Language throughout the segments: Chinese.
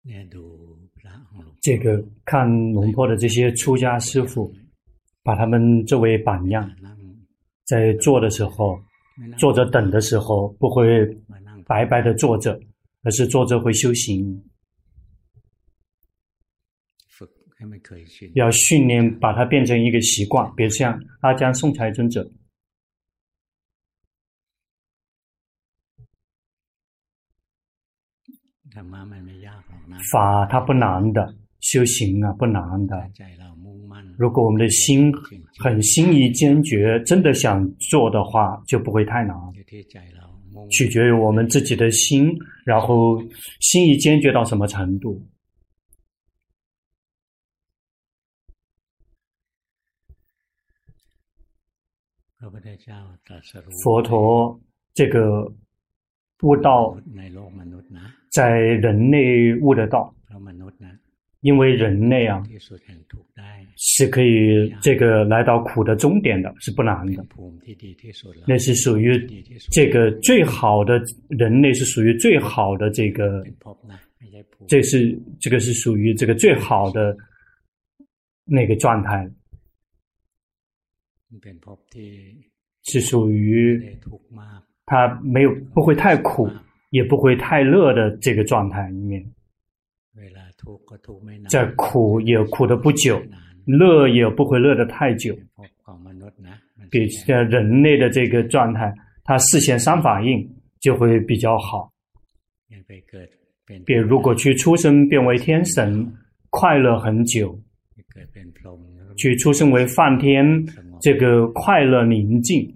这个看龙坡的这些出家师父，把他们作为榜样，在坐的时候，坐着等的时候，不会白白的坐着，而是坐着会修行。要训练把它变成一个习惯，比如像阿姜颂才尊者，法它不难的，修行啊不难的。如果我们的心很心意坚决，真的想做的话，就不会太难。取决于我们自己的心，然后心意坚决到什么程度。佛陀这个悟道在人类悟得到，因为人类啊是可以这个来到苦的终点的，是不难的。那是属于这个最好的，人类是属于最好的这个，这个是属于这个最好的那个状态。是属于它不会太苦，也不会太乐的这个状态里面。在苦也苦的不久，乐也不会乐得太久。比人类的这个状态，它视线三法印就会比较好。比如如果去出生变为天神，快乐很久；去出生为梵天，这个快乐宁静。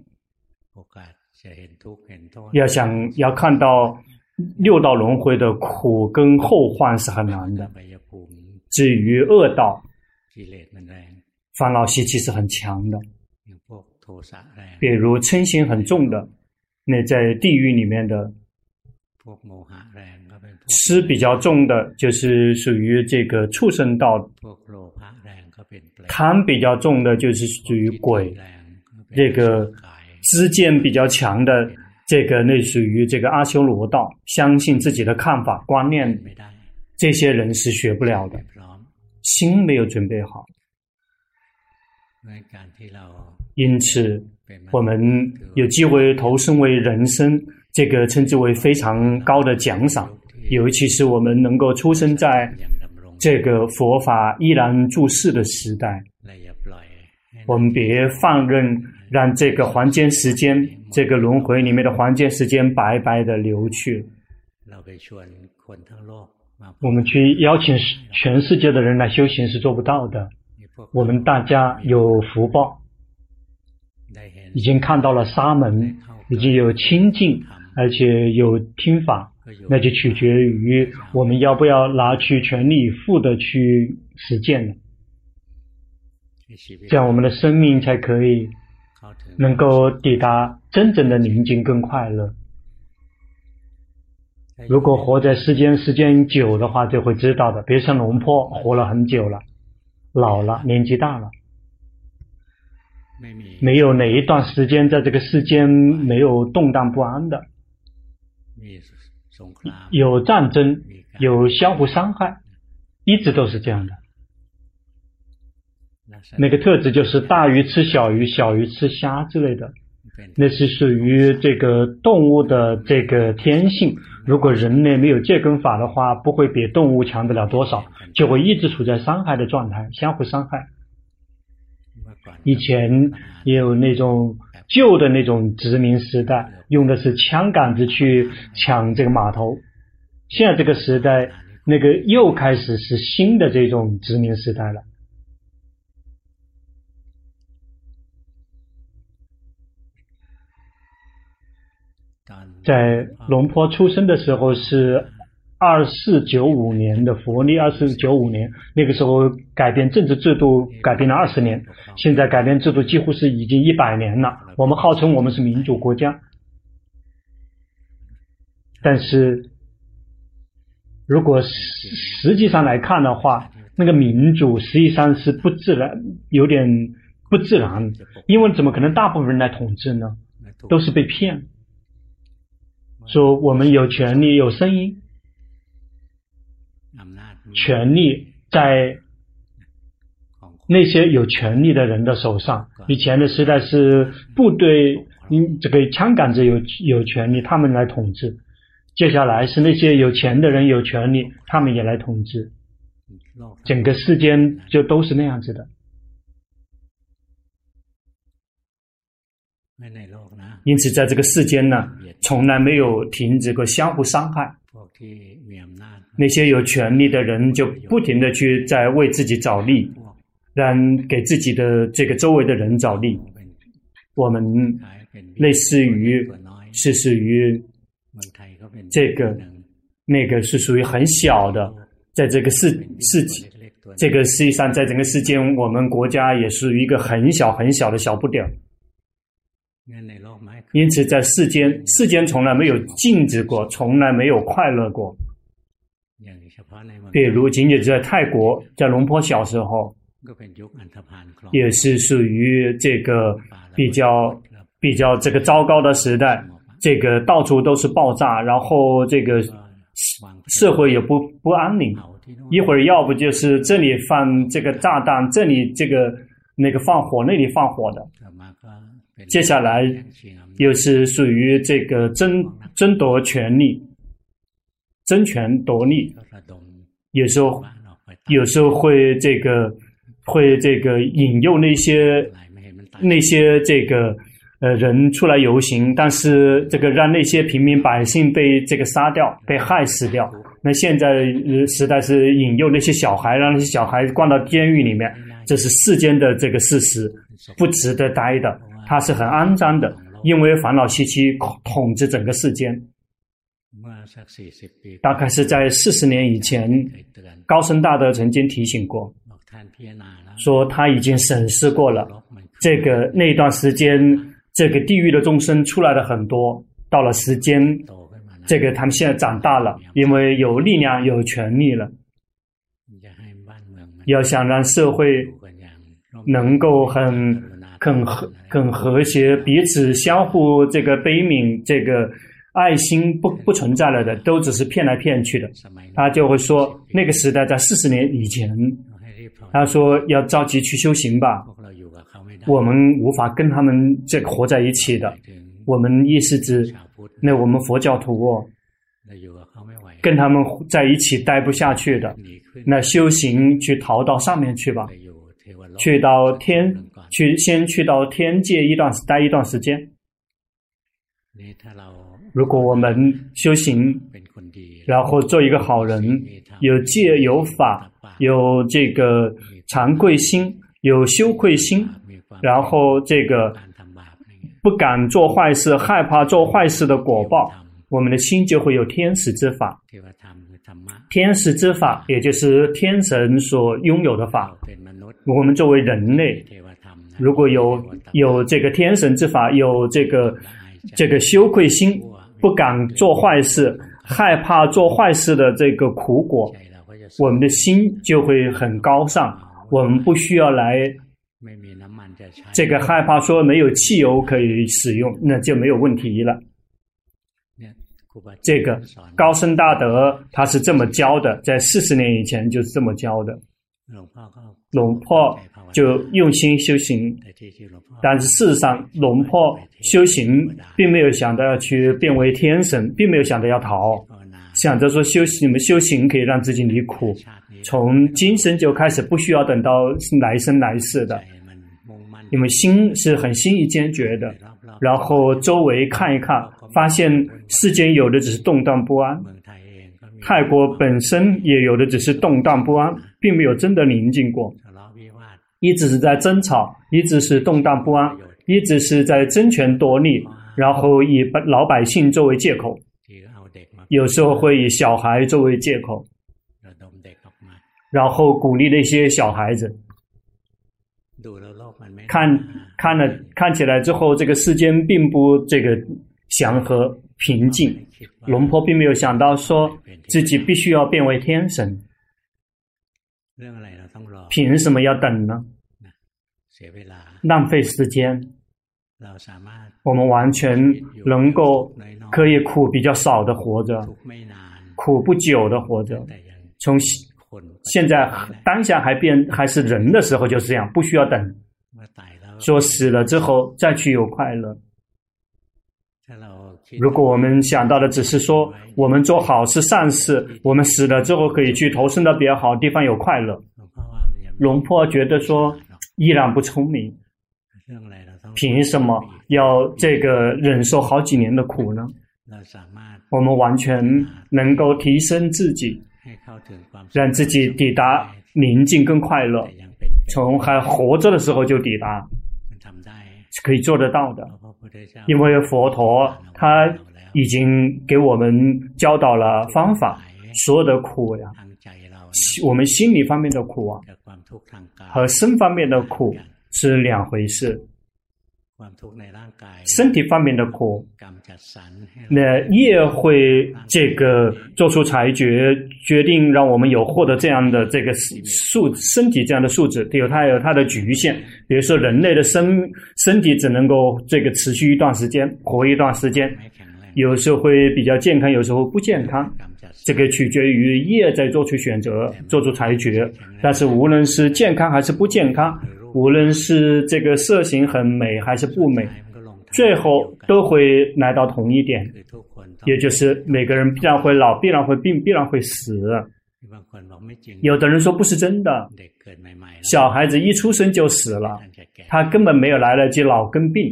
要看到六道轮回的苦跟后患是很难的。至于恶道，烦恼习气是很强的，比如嗔心很重的，那在地狱里面的痴比较重的，就是属于这个畜生道；贪比较重的，就是属于鬼；这个知见比较强的，这个那属于这个阿修罗道，相信自己的看法观念，这些人是学不了的，心没有准备好。因此我们有机会投生为人生，这个称之为非常高的奖赏，尤其是我们能够出生在这个佛法依然住世的时代，我们别放任让这个还间时间，这个轮回里面的还间时间白白的流去。我们去邀请全世界的人来修行是做不到的。我们大家有福报，已经看到了沙门，已经有清净，而且有听法，那就取决于我们要不要拿去全力以赴的去实践了。这样我们的生命才可以能够抵达真正的宁静跟快乐。如果活在世间时间久的话，就会知道的。比如像龙坡活了很久了，老了，年纪大了，没有哪一段时间在这个世间没有动荡不安的，有战争，有相互伤害，一直都是这样的。那个特质就是大鱼吃小鱼，小鱼吃虾之类的，那是属于这个动物的这个天性。如果人类没有戒根法的话，不会比动物强得了多少，就会一直处在伤害的状态，相互伤害。以前也有那种旧的那种殖民时代，用的是枪杆子去抢这个码头。现在这个时代，那个又开始是新的这种殖民时代了。在龙坡出生的时候是2495年的佛历2495年，那个时候改变政治制度改变了20年，现在改变制度几乎是已经100年了。我们号称我们是民主国家，但是如果实际上来看的话，那个民主实际上是不自然，有点不自然，因为怎么可能大部分人来统治呢？都是被骗，说我们有权利有声音， 权力在那些有权力的人的手上。以前的时代是部队，这个枪杆子有权力，他们来统治。接下来是那些有钱的人有权力，他们也来统治。整个世间就都是那样子的。因此在这个世间呢，从来没有停止过相互伤害。那些有权力的人就不停的去在为自己找利，让给自己的这个周围的人找利。我们类似于是属于这个那个是属于很小的，在这个这个实际上在整个世间，我们国家也是一个很小很小的小不点。因此在世间从来没有静止过，从来没有快乐过。比如仅仅在泰国，在龙坡小时候也是属于这个比较这个糟糕的时代，这个到处都是爆炸，然后这个社会也不安宁，一会儿要不就是这里放这个炸弹，这里这个那个放火，那里放火的。接下来又是属于这个争夺权力，争权夺利，有时候会这个引诱那些这个人出来游行，但是这个让那些平民百姓被这个杀掉，被害死掉。那现在时代是引诱那些小孩，让那些小孩关到监狱里面，这是世间的这个事实，不值得待的。它是很肮脏的，因为烦恼习气统治整个世间。大概是在40年以前，高僧大德曾经提醒过，说他已经审视过了，这个那段时间，这个地狱的众生出来了很多，到了时间，这个他们现在长大了，因为有力量有权力了，要想让社会能够很和谐，彼此相互这个悲悯，这个爱心不存在了的，都只是骗来骗去的。他就会说，那个时代在40年以前，他说要着急去修行吧，我们无法跟他们这个活在一起的。我们意思指，那我们佛教徒跟他们在一起待不下去的，那修行去逃到上面去吧，先去到天界待一段时间。如果我们修行，然后做一个好人，有戒有法，有这个惭愧心，有羞愧心，然后这个不敢做坏事，害怕做坏事的果报，我们的心就会有天使之法。天使之法也就是天神所拥有的法。我们作为人类，如果有这个天神之法，有这个羞愧心，不敢做坏事，害怕做坏事的这个苦果，我们的心就会很高尚。我们不需要来这个害怕说没有汽油可以使用，那就没有问题了。这个高僧大德他是这么教的，在40年以前就是这么教的。龙婆就用心修行，但是事实上龙婆修行并没有想到要去变为天神，并没有想到要逃，想着说你们修行可以让自己离苦，从今生就开始，不需要等到来生来世的。因为心是很心意坚决的，然后周围看一看，发现世间有的只是动荡不安，泰国本身也有的只是动荡不安，并没有真的宁静过，一直是在争吵，一直是动荡不安，一直是在争权夺利，然后以老百姓作为借口，有时候会以小孩作为借口，然后鼓励那些小孩子。看起来之后，这个世间并不这个祥和平静。龙婆并没有想到说自己必须要变为天神，凭什么要等呢？浪费时间。我们完全能够可以苦比较少的活着，苦不久的活着，从现在当下还是人的时候就是这样，不需要等。说死了之后再去有快乐。如果我们想到的只是说我们做好事善事，我们死了之后可以去投身到比较好的地方有快乐，龙婆觉得说依然不聪明，凭什么要这个忍受好几年的苦呢？我们完全能够提升自己，让自己抵达宁静跟快乐，从还活着的时候就抵达，是可以做得到的。因为佛陀他已经给我们教导了方法，所有的苦呀，我们心理方面的苦啊和身方面的苦是两回事。身体方面的苦，那业会这个做出裁决，决定让我们有获得这样的这个身体这样的素质，有它的局限。比如说人类的身体只能够这个持续一段时间，活一段时间，有时候会比较健康，有时候不健康，这个取决于业在做出选择，做出裁决。但是无论是健康还是不健康，无论是这个色形很美还是不美，最后都会来到同一点，也就是每个人必然会老，必然会病，必然会死。有的人说不是真的，小孩子一出生就死了，他根本没有来得及老跟病，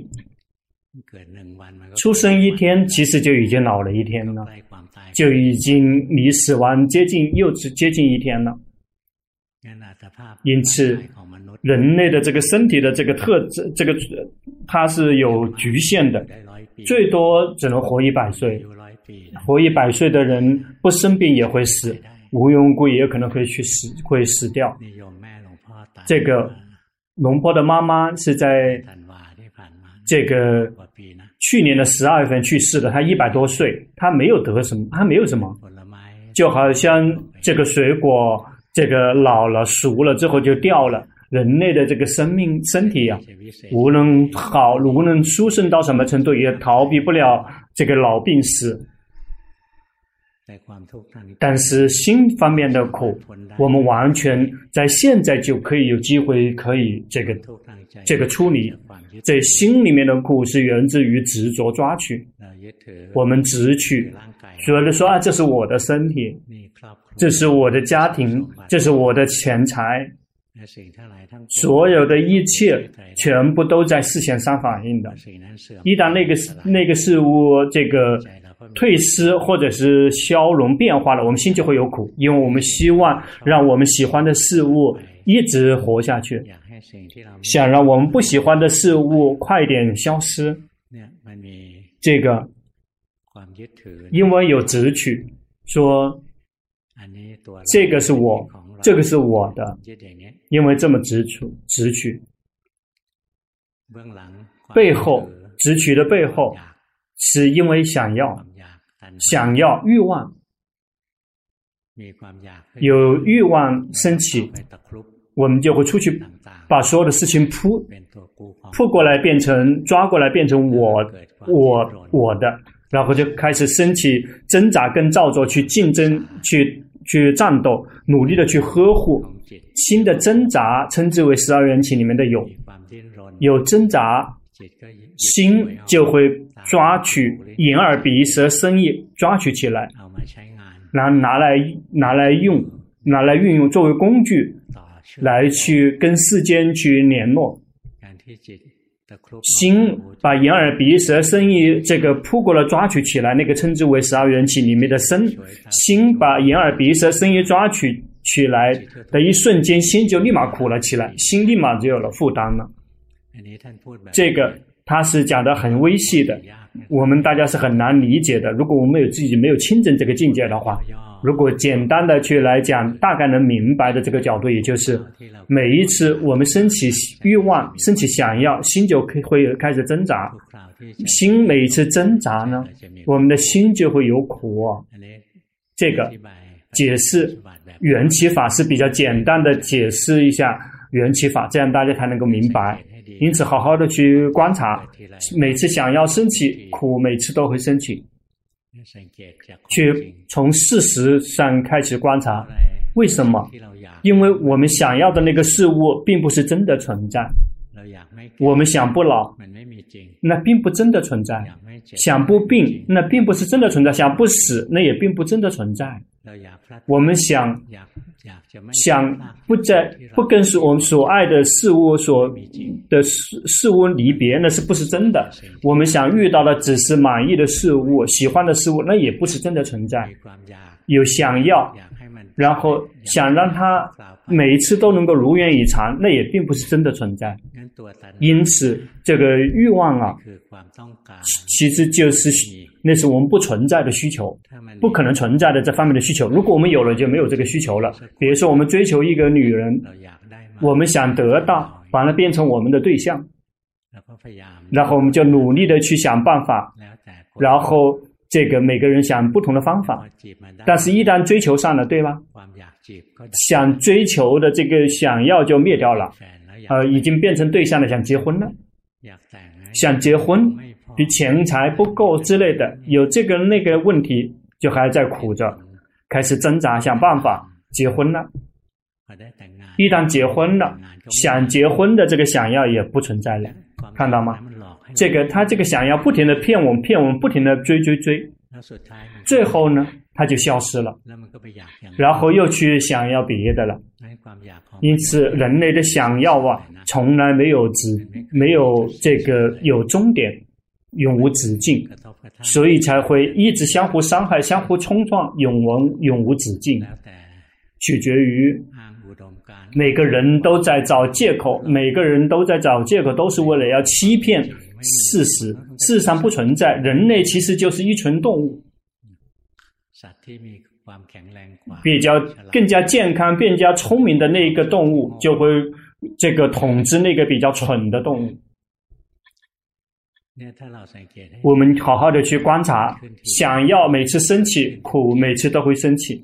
出生一天其实就已经老了一天了，就已经离死亡接近一天了。因此人类的这个身体的这个特质，这个它是有局限的，最多只能活100岁。活100岁的人不生病也会死，无缘无故也可能会死掉。这个龙婆的妈妈是在这个去年的12月份去世的，她100多岁，她没有得什么，她没有什么，就好像这个水果这个老了熟了之后就掉了。人类的这个身体啊，无论殊胜到什么程度，也逃避不了这个老病死。但是心方面的苦，我们完全在现在就可以有机会可以这个处理。这心里面的苦是源自于执着抓取，我们执取，觉得说啊，这是我的身体，这是我的家庭，这是我的钱财。所有的一切全部都在视线上反映的，一旦那个事物这个退失或者是消融变化了，我们心就会有苦，因为我们希望让我们喜欢的事物一直活下去，想让我们不喜欢的事物快点消失。这个因为有执取，说这个是我，这个是我的，因为这么执取，背后执取的背后是因为想要欲望，有欲望升起，我们就会出去把所有的事情扑过来，抓过来变成我的，然后就开始升起挣扎跟造作，去竞争，去战斗，努力的去呵护。新的挣扎称之为12缘起里面的有挣扎，心就会抓取眼耳鼻舌身意，抓取起来，然后拿来运用作为工具，来去跟世间去联络。心把眼耳鼻舌身意这个扑过了抓取起来，那个称之为12缘起里面的身。心把眼耳鼻舌身意抓取起来的一瞬间，心就立马苦了起来，心立马就有了负担了。这个他是讲的很微细的，我们大家是很难理解的。如果我们自己没有亲证这个境界的话，如果简单的去来讲，大概能明白的这个角度，也就是每一次我们升起欲望，升起想要，心就会开始挣扎。心每一次挣扎呢，我们的心就会有苦。这个解释缘起法是比较简单的解释一下缘起法，这样大家才能够明白。因此好好的去观察，每次想要升起苦，每次都会升起，去从事实上开始观察， 为什么？因为我们想要的那个事物并不是真的存在。我们想不老，那并不真的存在；想不病，那并不是真的存在；想不死，那也并不真的存在。我们想不跟我们所爱的事物事物离别，那是不是真的？我们想遇到的只是满意的事物、喜欢的事物，那也不是真的存在。有想要，然后想让它每一次都能够如愿以偿，那也并不是真的存在。因此这个欲望啊，其实就是那是我们不存在的需求，不可能存在的这方面的需求。如果我们有了，就没有这个需求了。比如说我们追求一个女人，我们想得到，把它变成我们的对象，然后我们就努力的去想办法，然后这个每个人想不同的方法，但是一旦追求上了，对吧？想追求的这个想要就灭掉了，已经变成对象了，想结婚了，想结婚比钱财不够之类的，有这个那个问题，就还在苦着，开始挣扎想办法结婚了。一旦结婚了，想结婚的这个想要也不存在了，看到吗？他这个想要不停的骗我们，不停的追，最后呢他就消失了，然后又去想要别的了。因此人类的想要啊，从来没有这个有终点，永无止境，所以才会一直相互伤害，相互冲撞，永无止境。取决于每个人都在找借口，都是为了要欺骗事实，事实上不存在。人类其实就是一群动物，更加健康、更加聪明的那个动物就会这个统治那个比较蠢的动物。我们好好的去观察，想要每次生气，苦每次都会生气。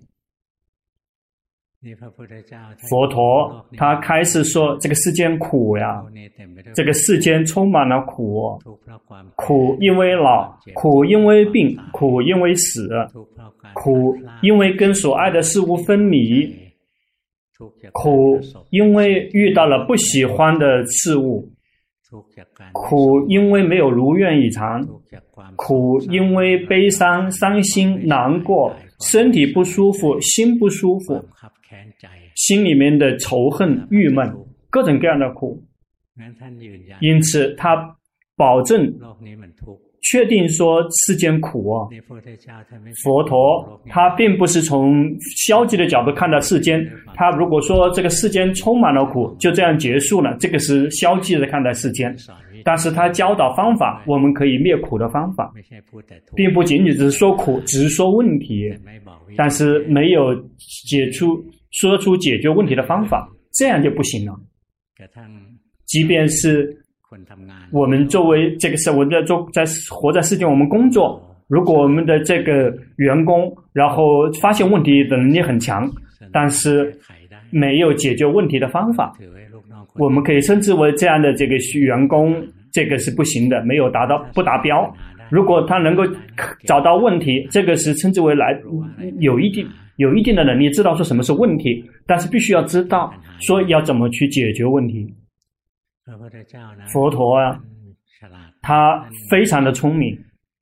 佛陀他开始说这个世间苦呀，这个世间充满了苦，苦因为老，苦因为病，苦因为死，苦因为跟所爱的事物分离，苦因为遇到了不喜欢的事物，苦因为没有如愿以偿，苦因为悲伤、伤心、难过，身体不舒服，心不舒服，心里面的仇恨、郁闷，各种各样的苦。因此他保证确定说世间苦啊。佛陀他并不是从消极的角度看待世间，他如果说这个世间充满了苦，就这样结束了，这个是消极的看待世间。但是他教导方法，我们可以灭苦的方法，并不仅仅只是说苦，只是说问题，但是没有说出解决问题的方法，这样就不行了。即便是我们作为这个活在世界，我们工作，如果我们的这个员工然后发现问题的能力很强，但是没有解决问题的方法，我们可以称之为这样的这个员工，这个是不行的，不达标。如果他能够找到问题，这个是称之为有一定的能力，知道说什么是问题，但是必须要知道说要怎么去解决问题。佛陀啊，他非常的聪明，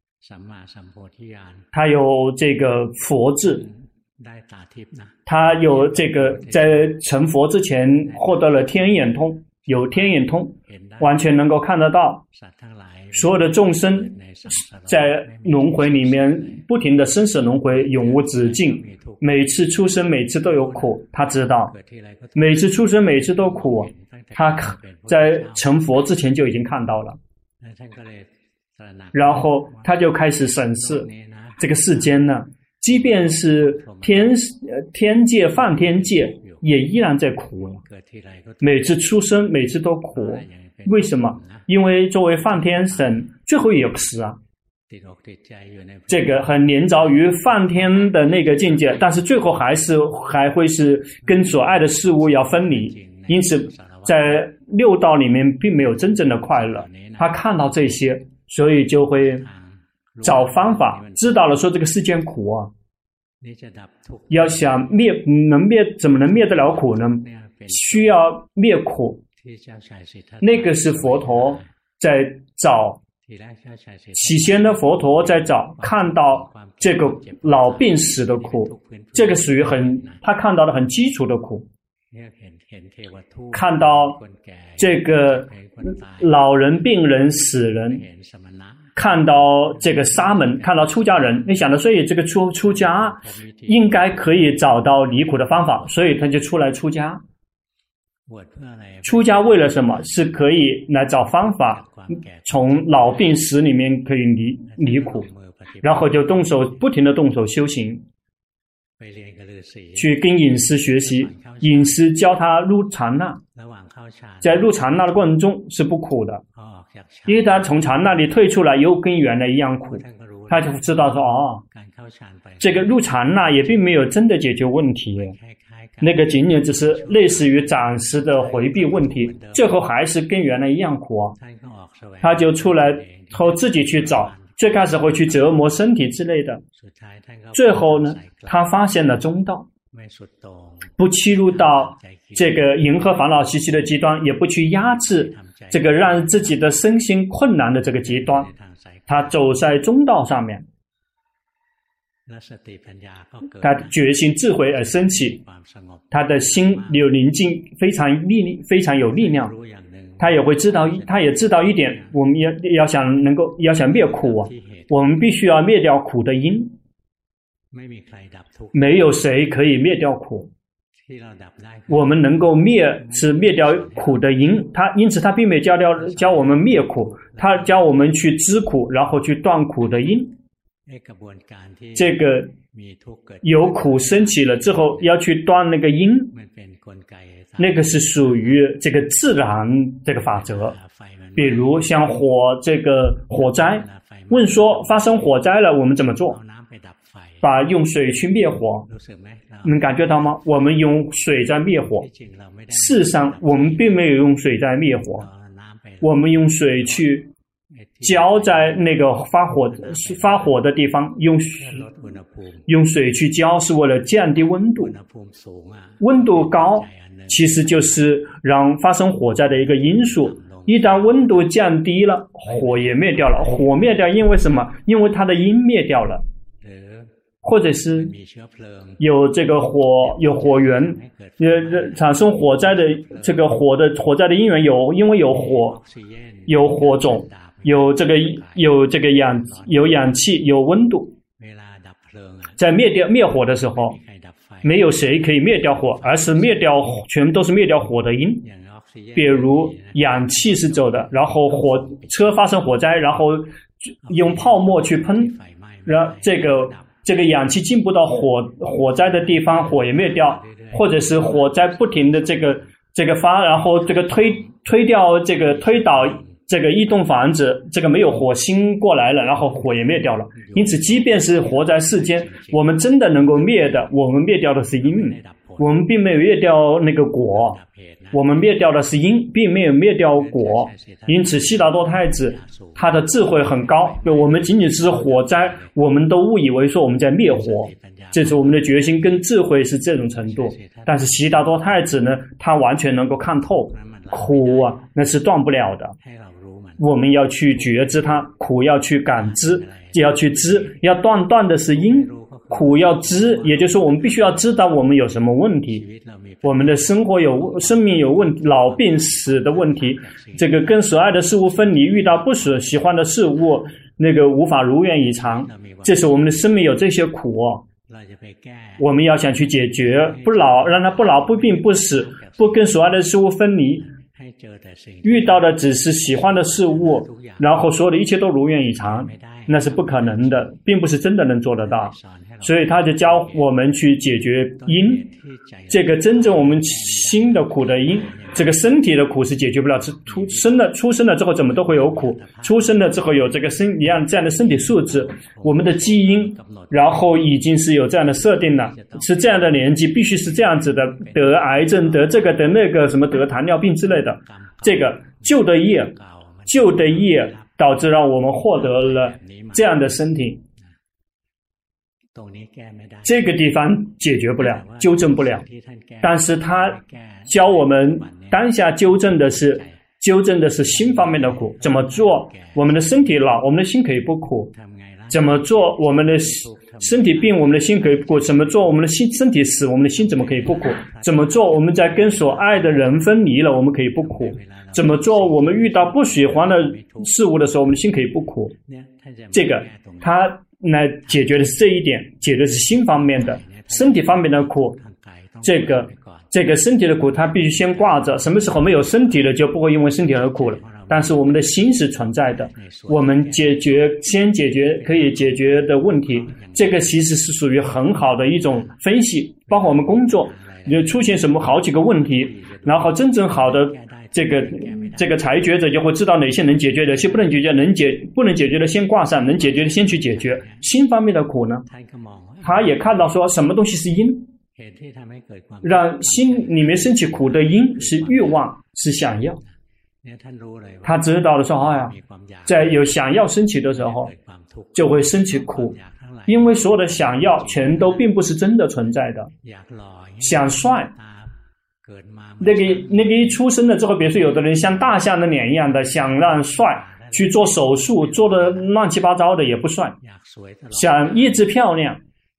他有这个佛智，他有这个在成佛之前获得了天眼通，有天眼通，完全能够看得到所有的众生在轮回里面不停的生死轮回，永无止境，每次出生每次都有苦，他知道每次出生每次都苦，他在成佛之前就已经看到了，然后他就开始审视这个世间呢，即便是天界、梵天界也依然在苦，每次出生每次都苦。为什么？因为作为梵天神最后也死啊，这个很连着于梵天的那个境界，但是最后还会是跟所爱的事物要分离。因此在六道里面并没有真正的快乐，他看到这些，所以就会找方法，知道了说这个世间苦啊， 要想怎么能灭得了苦呢？需要灭苦。那个是佛陀在找，起先的佛陀在找，看到这个老病死的苦，这个属于他看到的很基础的苦。看到这个老人、病人、死人，看到这个沙门，看到出家人，你想到，所以这个出家应该可以找到离苦的方法，所以他就出来出家。出家为了什么？是可以来找方法，从老病死里面可以离苦，然后就不停的动手修行，去跟隐师学习，隐师教他入禅那，在入禅那的过程中是不苦的，因为他从禅那里退出来又跟原来一样苦，他就知道说这个入禅那也并没有真的解决问题，那个仅仅只是类似于暂时的回避问题，最后还是跟原来一样苦他就出来后自己去找，最开始会去折磨身体之类的，最后呢他发现了中道，不欺入到这个迎合烦恼习气的极端，也不去压制这个让自己的身心困难的这个极端，他走在中道上面，他决心智慧而升起，他的心有宁静，非常有力量。他也知道一点，我们要想灭苦我们必须要灭掉苦的因，没有谁可以灭掉苦。我们能够灭掉苦的因，因此他并没有教我们灭苦，他教我们去知苦，然后去断苦的因。这个有苦升起了之后要去断那个因，那个是属于这个自然这个法则。比如像这个火灾，问说发生火灾了我们怎么做？用水去灭火，能感觉到吗？我们用水在灭火，事实上我们并没有用水在灭火，我们用水去浇在那个发火的地方，用水去浇是为了降低温度，温度高其实就是让发生火灾的一个因素。一旦温度降低了，火也灭掉了。火灭掉因为什么？因为它的因灭掉了，或者是有这个有火源，产生火灾的这个火灾的因缘因为有火种，有氧气，有温度。在灭火的时候，没有谁可以灭掉火，而是全部都是灭掉火的因。比如氧气是走的，然后火车发生火灾，然后用泡沫去喷，然后这个氧气进不到火灾的地方，火也灭掉，或者是火灾不停的这个发，然后这个推倒这个移动房子，这个没有火星过来了，然后火也灭掉了。因此即便是活在世间，我们真的能够灭的，我们灭掉的是因，我们并没有灭掉那个果，我们灭掉的是因，并没有灭掉果。因此悉达多太子他的智慧很高，我们仅仅是火灾，我们都误以为说我们在灭火，这是我们的决心跟智慧是这种程度。但是悉达多太子呢，他完全能够看透苦那是断不了的，我们要去觉知它，苦要去感知，要去知，要断的是因，苦要知，也就是说我们必须要知道我们有什么问题，我们的生命有问题，老病死的问题，这个跟所爱的事物分离，遇到不喜欢的事物，那个无法如愿以偿，这是我们的生命有这些苦我们要想去解决，让它不老不病不死，不跟所爱的事物分离，遇到的只是喜欢的事物，然后所有的一切都如愿以偿，那是不可能的，并不是真的能做得到。所以他就教我们去解决因，这个真正我们心的苦的因，这个身体的苦是解决不了，出生了之后怎么都会有苦，出生了之后有这样的身体素质，我们的基因然后已经是有这样的设定了，是这样的年纪必须是这样子的，得癌症，得这个得那个，什么得糖尿病之类的，这个旧的业导致让我们获得了这样的身体。 这个地方解决不了，纠正不了。但是他教我们当下纠正的是心方面的苦，怎么做我们的身体老，我们的心可以不苦；怎么做我们的身体病，我们的心可以不苦；怎么做我们的身体死，我们的心怎么可以不苦？怎么做我们在跟所爱的人分离了，我们可以不苦？怎么做我们遇到不喜欢的事物的时候，我们的心可以不苦？这个他来解决的是这一点，解决的是心方面的，身体方面的苦。这个身体的苦，它必须先挂着。什么时候没有身体了，就不会因为身体而苦了。但是我们的心是存在的，我们先解决可以解决的问题，这个其实是属于很好的一种分析。包括我们工作有出现什么好几个问题，然后真正好的这个裁决者就会知道哪些能解决，哪些不能解决，不能解决的先挂上，能解决的先去解决。心方面的苦呢，他也看到说什么东西是因，让心里面升起苦的因是欲望，是想要。他知道的时候在有想要升起的时候，就会升起苦，因为所有的想要全都并不是真的存在的。想帅，那个一出生了之后，比如说有的人像大象的脸一样的，想让帅，去做手术，做的乱七八糟的也不帅。想一直漂亮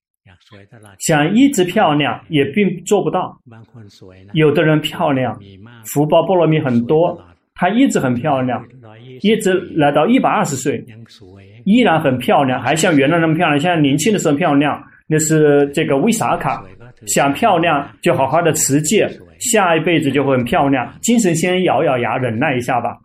也并做不到。有的人漂亮，福报波罗蜜很多，他一直很漂亮，一直来到120岁依然很漂亮，还像原来那么漂亮，像年轻的时候漂亮。那是这个维萨卡，想漂亮就好好的持戒，下一辈子就会很漂亮。精神先咬咬牙忍耐一下吧。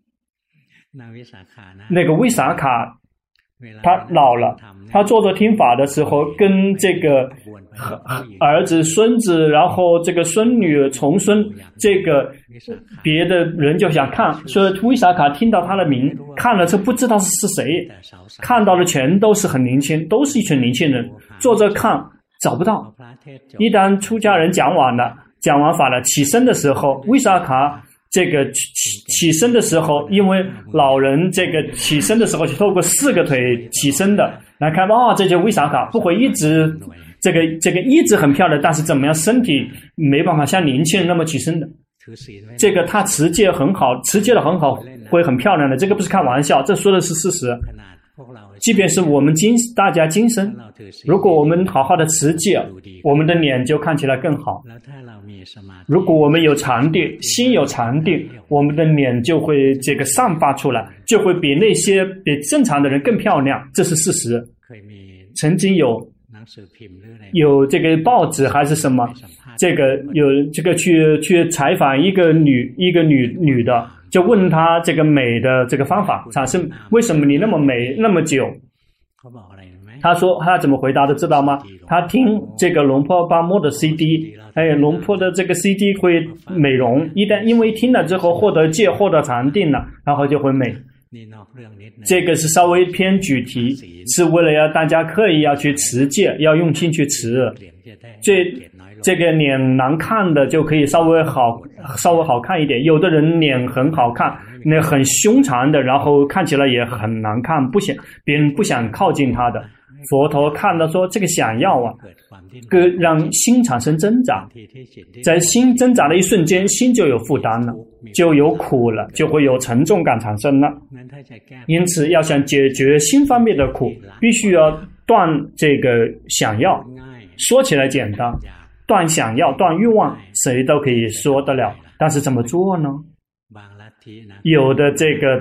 那个维萨卡他老了，他做着听法的时候，跟这个儿子、孙子，然后这个孙女、重孙，这个别的人就想看，所以维萨卡听到他的名，看了就不知道是谁，看到的全都是很年轻，都是一群年轻人，坐着看找不到。一旦出家人讲完法了，起身的时候，维萨卡这个起身的时候，因为老人这个起身的时候是透过4个腿起身的，来看这就维萨卡不会一直这个一直很漂亮，但是怎么样身体没办法像年轻人那么起身的。这个他持戒很好，持戒的很好，会很漂亮的，这个不是开玩笑，这说的是事实。即便是我们大家今生，如果我们好好的持戒，我们的脸就看起来更好。如果我们有禅定，心有禅定，我们的脸就会这个散发出来，就会比那些比正常的人更漂亮，这是事实。曾经有这个报纸还是什么，这个有这个去采访一个女的，就问她这个美的这个方法产生，为什么你那么美那么久？他说他怎么回答的知道吗？他听这个龙坡巴摩的 CD， 龙坡的这个 CD 会美容，因为听了之后获得戒，获得禅定了，然后就会美。这个是稍微偏具体，是为了要大家刻意要去持戒，要用心去持。这个脸难看的就可以稍微好看一点，有的人脸很好看，那很凶残的，然后看起来也很难看，别人不想靠近他的。佛陀看到说这个想要让心产生挣扎，在心挣扎的一瞬间，心就有负担了，就有苦了，就会有沉重感产生了。因此要想解决心方面的苦，必须要断这个想要。说起来简单，断想要断欲望谁都可以说得了，但是怎么做呢？有的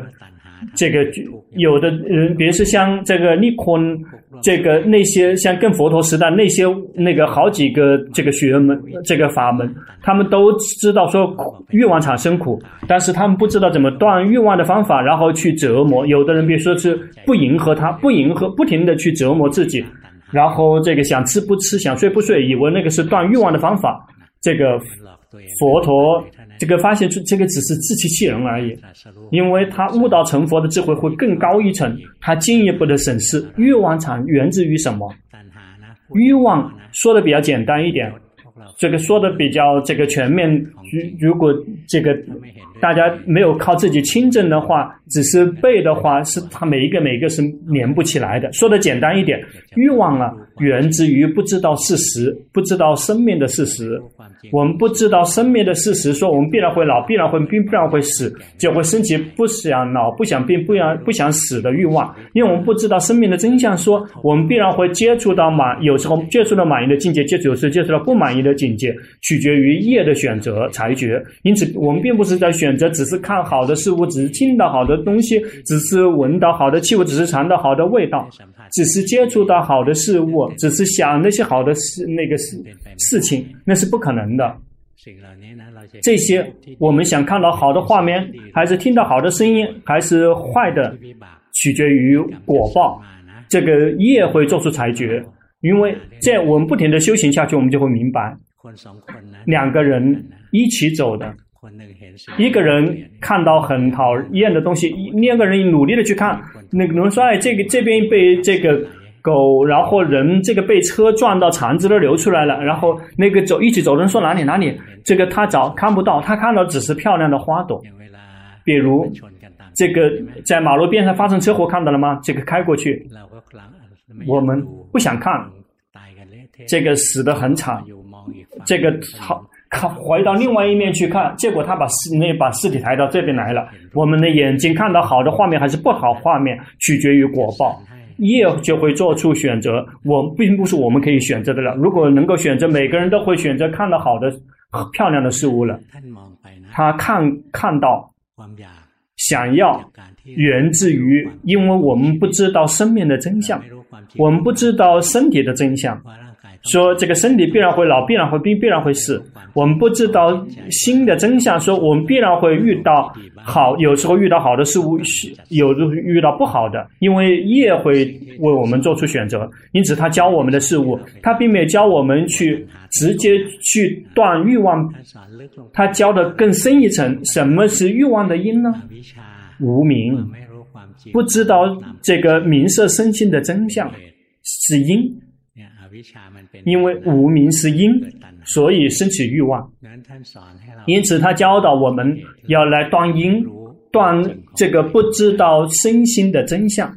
有的人，比如说像这个尼坤，这个那些像跟佛陀时代那个好几个这个学门这个法门，他们都知道说欲望产生苦，但是他们不知道怎么断欲望的方法，然后去折磨。有的人比如说是不迎合，不停的去折磨自己，然后这个想吃不吃，想睡不睡，以为那个是断欲望的方法。这个佛陀这个发现出这个只是自欺欺人而已，因为他悟道成佛的智慧会更高一层，他进一步的审视欲望源自于什么。欲望说的比较简单一点， 这个说的比较这个全面。如果这个大家没有靠自己亲证的话，只是背的话，是他每一个是连不起来的。说的简单一点，欲望啊，源自于不知道事实，不知道生命的事实。我们不知道生命的事实，说我们必然会老，必然会病，必然会死，就会升起不想老、不想病、不想死的欲望。因为我们不知道生命的真相，说我们必然会接触到有时候接触到满意的境界，有时候接触到不满意的境界，取决于业的选择裁决。因此我们并不是在选择，只是看好的事物，只是听到好的东西，只是闻到好的气味，只是尝到好的味道，只是接触到好的事物，只是想那些好的事情，那是不可能的。这些我们想看到好的画面，还是听到好的声音，还是坏的，取决于果报。这个业会做出裁决。因为在我们不停的修行下去，我们就会明白，两个人一起走的，一个人看到很讨厌的东西，另一个人努力的去看，那个人说，哎，这边被这个狗，然后人这个被车撞到，肠子都流出来了，然后那个一起走的人说哪里，这个他看不到，他看到只是漂亮的花朵。比如这个在马路边上发生车祸，看到了吗？这个开过去，我们不想看，这个死得很惨，这个回到另外一面去看，结果他把尸体抬到这边来了。我们的眼睛看到好的画面还是不好画面，取决于果报。业就会做出选择，并不是我们可以选择的了。如果能够选择，每个人都会选择看到好的漂亮的事物了。他看到想要源自于，因为我们不知道生命的真相，我们不知道身体的真相，说这个身体必然会老，必然会病，必然会死。我们不知道心的真相，说我们必然会遇到好，有时候遇到好的事物，有时候遇到不好的，因为业会为我们做出选择。因此他教我们的事物，他并没有教我们去直接去断欲望，他教的更深一层。什么是欲望的因呢？无明，不知道这个名色身心的真相是因，因为无明是因，所以升起欲望。因此他教导我们要来断因，断这个不知道身心的真相。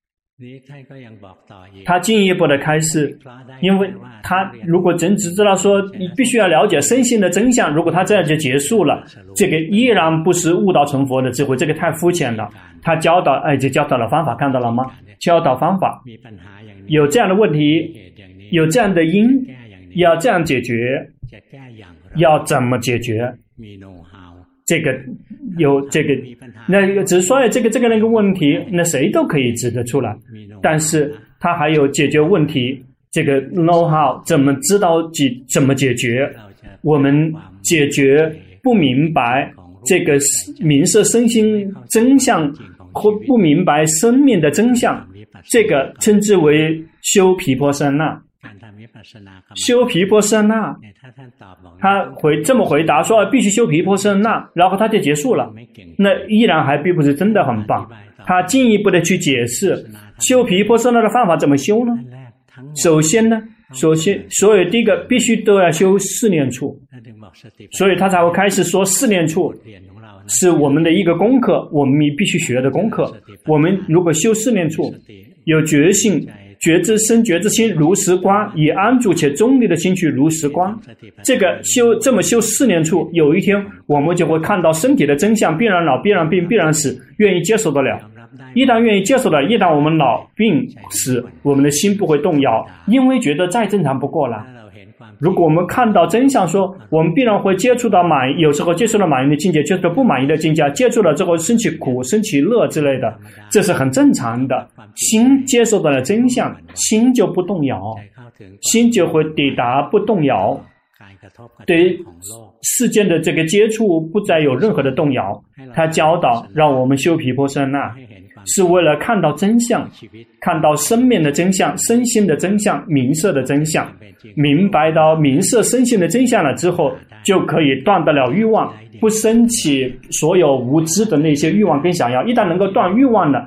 他进一步的开示，因为他如果只知道说你必须要了解身心的真相，如果他这样就结束了，这个依然不是悟道成佛的智慧，这个太肤浅了。他教导就教导了方法，看到了吗？教导方法，有这样的问题，有这样的因，要这样解决，要怎么解决？这个有这个，那只是说这个那个问题，那谁都可以指得出来，但是他还有解决问题，这个 know how 怎么知道怎么解决？我们解决不明白这个名色身心真相，或不明白生命的真相，这个称之为修毗婆舍那。修毗婆舍那，他这么回答说必须修毗婆舍那，然后他就结束了，那依然还并不是真的很棒。他进一步的去解释修毗婆舍那的方法怎么修呢？首先所有第一个必须都要修四念处，所以他才会开始说四念处是我们的一个功课，我们必须学的功课。我们如果修四念处，有觉性、觉知身、觉知心如实观，以安住且中立的心去如实观。这么修四念处，有一天我们就会看到身体的真相，必然老，必然病，必然死，愿意接受得了。一旦愿意接受了，一旦我们老病死，我们的心不会动摇，因为觉得再正常不过了。如果我们看到真相，说我们必然会接触到有时候接触到满意的境界，接触到不满意的境界，接触了之后生起苦、生起乐之类的，这是很正常的。心接受到了真相，心就不动摇，心就会抵达不动摇，对于世间的这个接触不再有任何的动摇。他教导让我们修毗婆舍那，是为了看到真相，看到生命的真相、身心的真相、名色的真相。明白到名色身心的真相了之后，就可以断得了欲望，不生起所有无知的那些欲望跟想要。一旦能够断欲望了，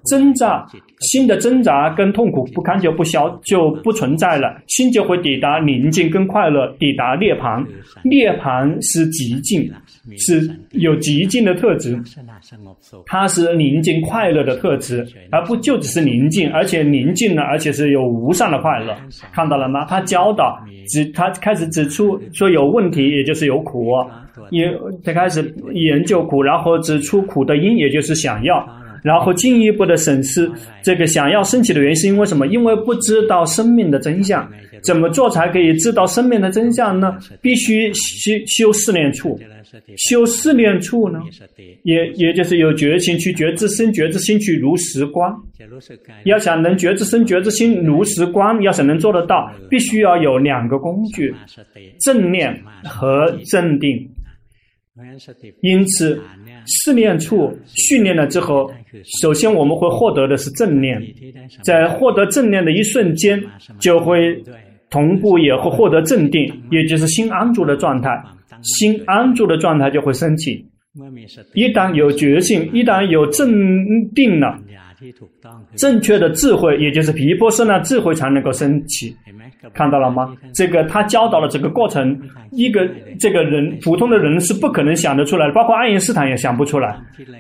挣扎，心的挣扎跟痛苦不堪就不存在了，心就会抵达宁静跟快乐，抵达涅槃。涅槃是极静，是有极静的特质，它是宁静快乐的特质，而不就只是宁静，而且宁静呢，而且是有无上的快乐。看到了吗？他教导，他开始指出说有问题，也就是有苦他开始研究苦，然后指出苦的因，也就是想要，然后进一步的审视这个想要升起的原因是因为什么？因为不知道生命的真相。怎么做才可以知道生命的真相呢？必须修四念处。修四念处呢，也就是有决心去觉知身，觉知心去如实观。要想能觉知身，觉知心如实观，要想能做得到，必须要有两个工具：正念和正定。因此四念处训练了之后，首先我们会获得的是正念，在获得正念的一瞬间，就会同步也会获得正定，也就是心安住的状态。心安住的状态就会升起。一旦有觉性，一旦有正定了，正确的智慧，也就是毗婆舍那智慧才能够升起。看到了吗？这个他教导了这个过程，这个人普通的人是不可能想得出来的，包括爱因斯坦也想不出来。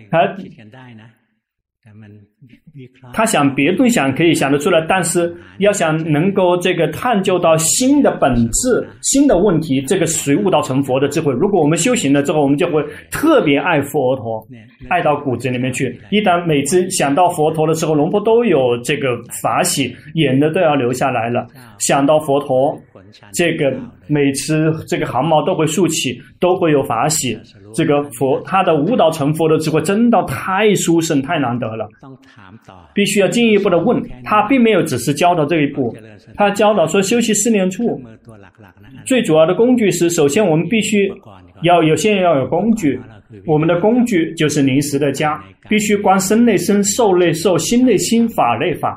他想别顿想可以想得出来，但是要想能够这个探究到新的本质、新的问题，这个属于悟道成佛的智慧。如果我们修行了之后，我们就会特别爱佛陀，爱到骨子里面去。一旦每次想到佛陀的时候，龙婆都有这个法喜，眼泪都要流下来了。想到佛陀，这个每次这个汗毛都会竖起，都会有法喜。这个佛他的悟道成佛的智慧真的太殊胜太难得了，必须要进一步的问。他并没有只是教导这一步，他教导说修习四念处最主要的工具是，首先我们必须要有工具，我们的工具就是临时的家，必须观身内身，受内受，心内心，法内法。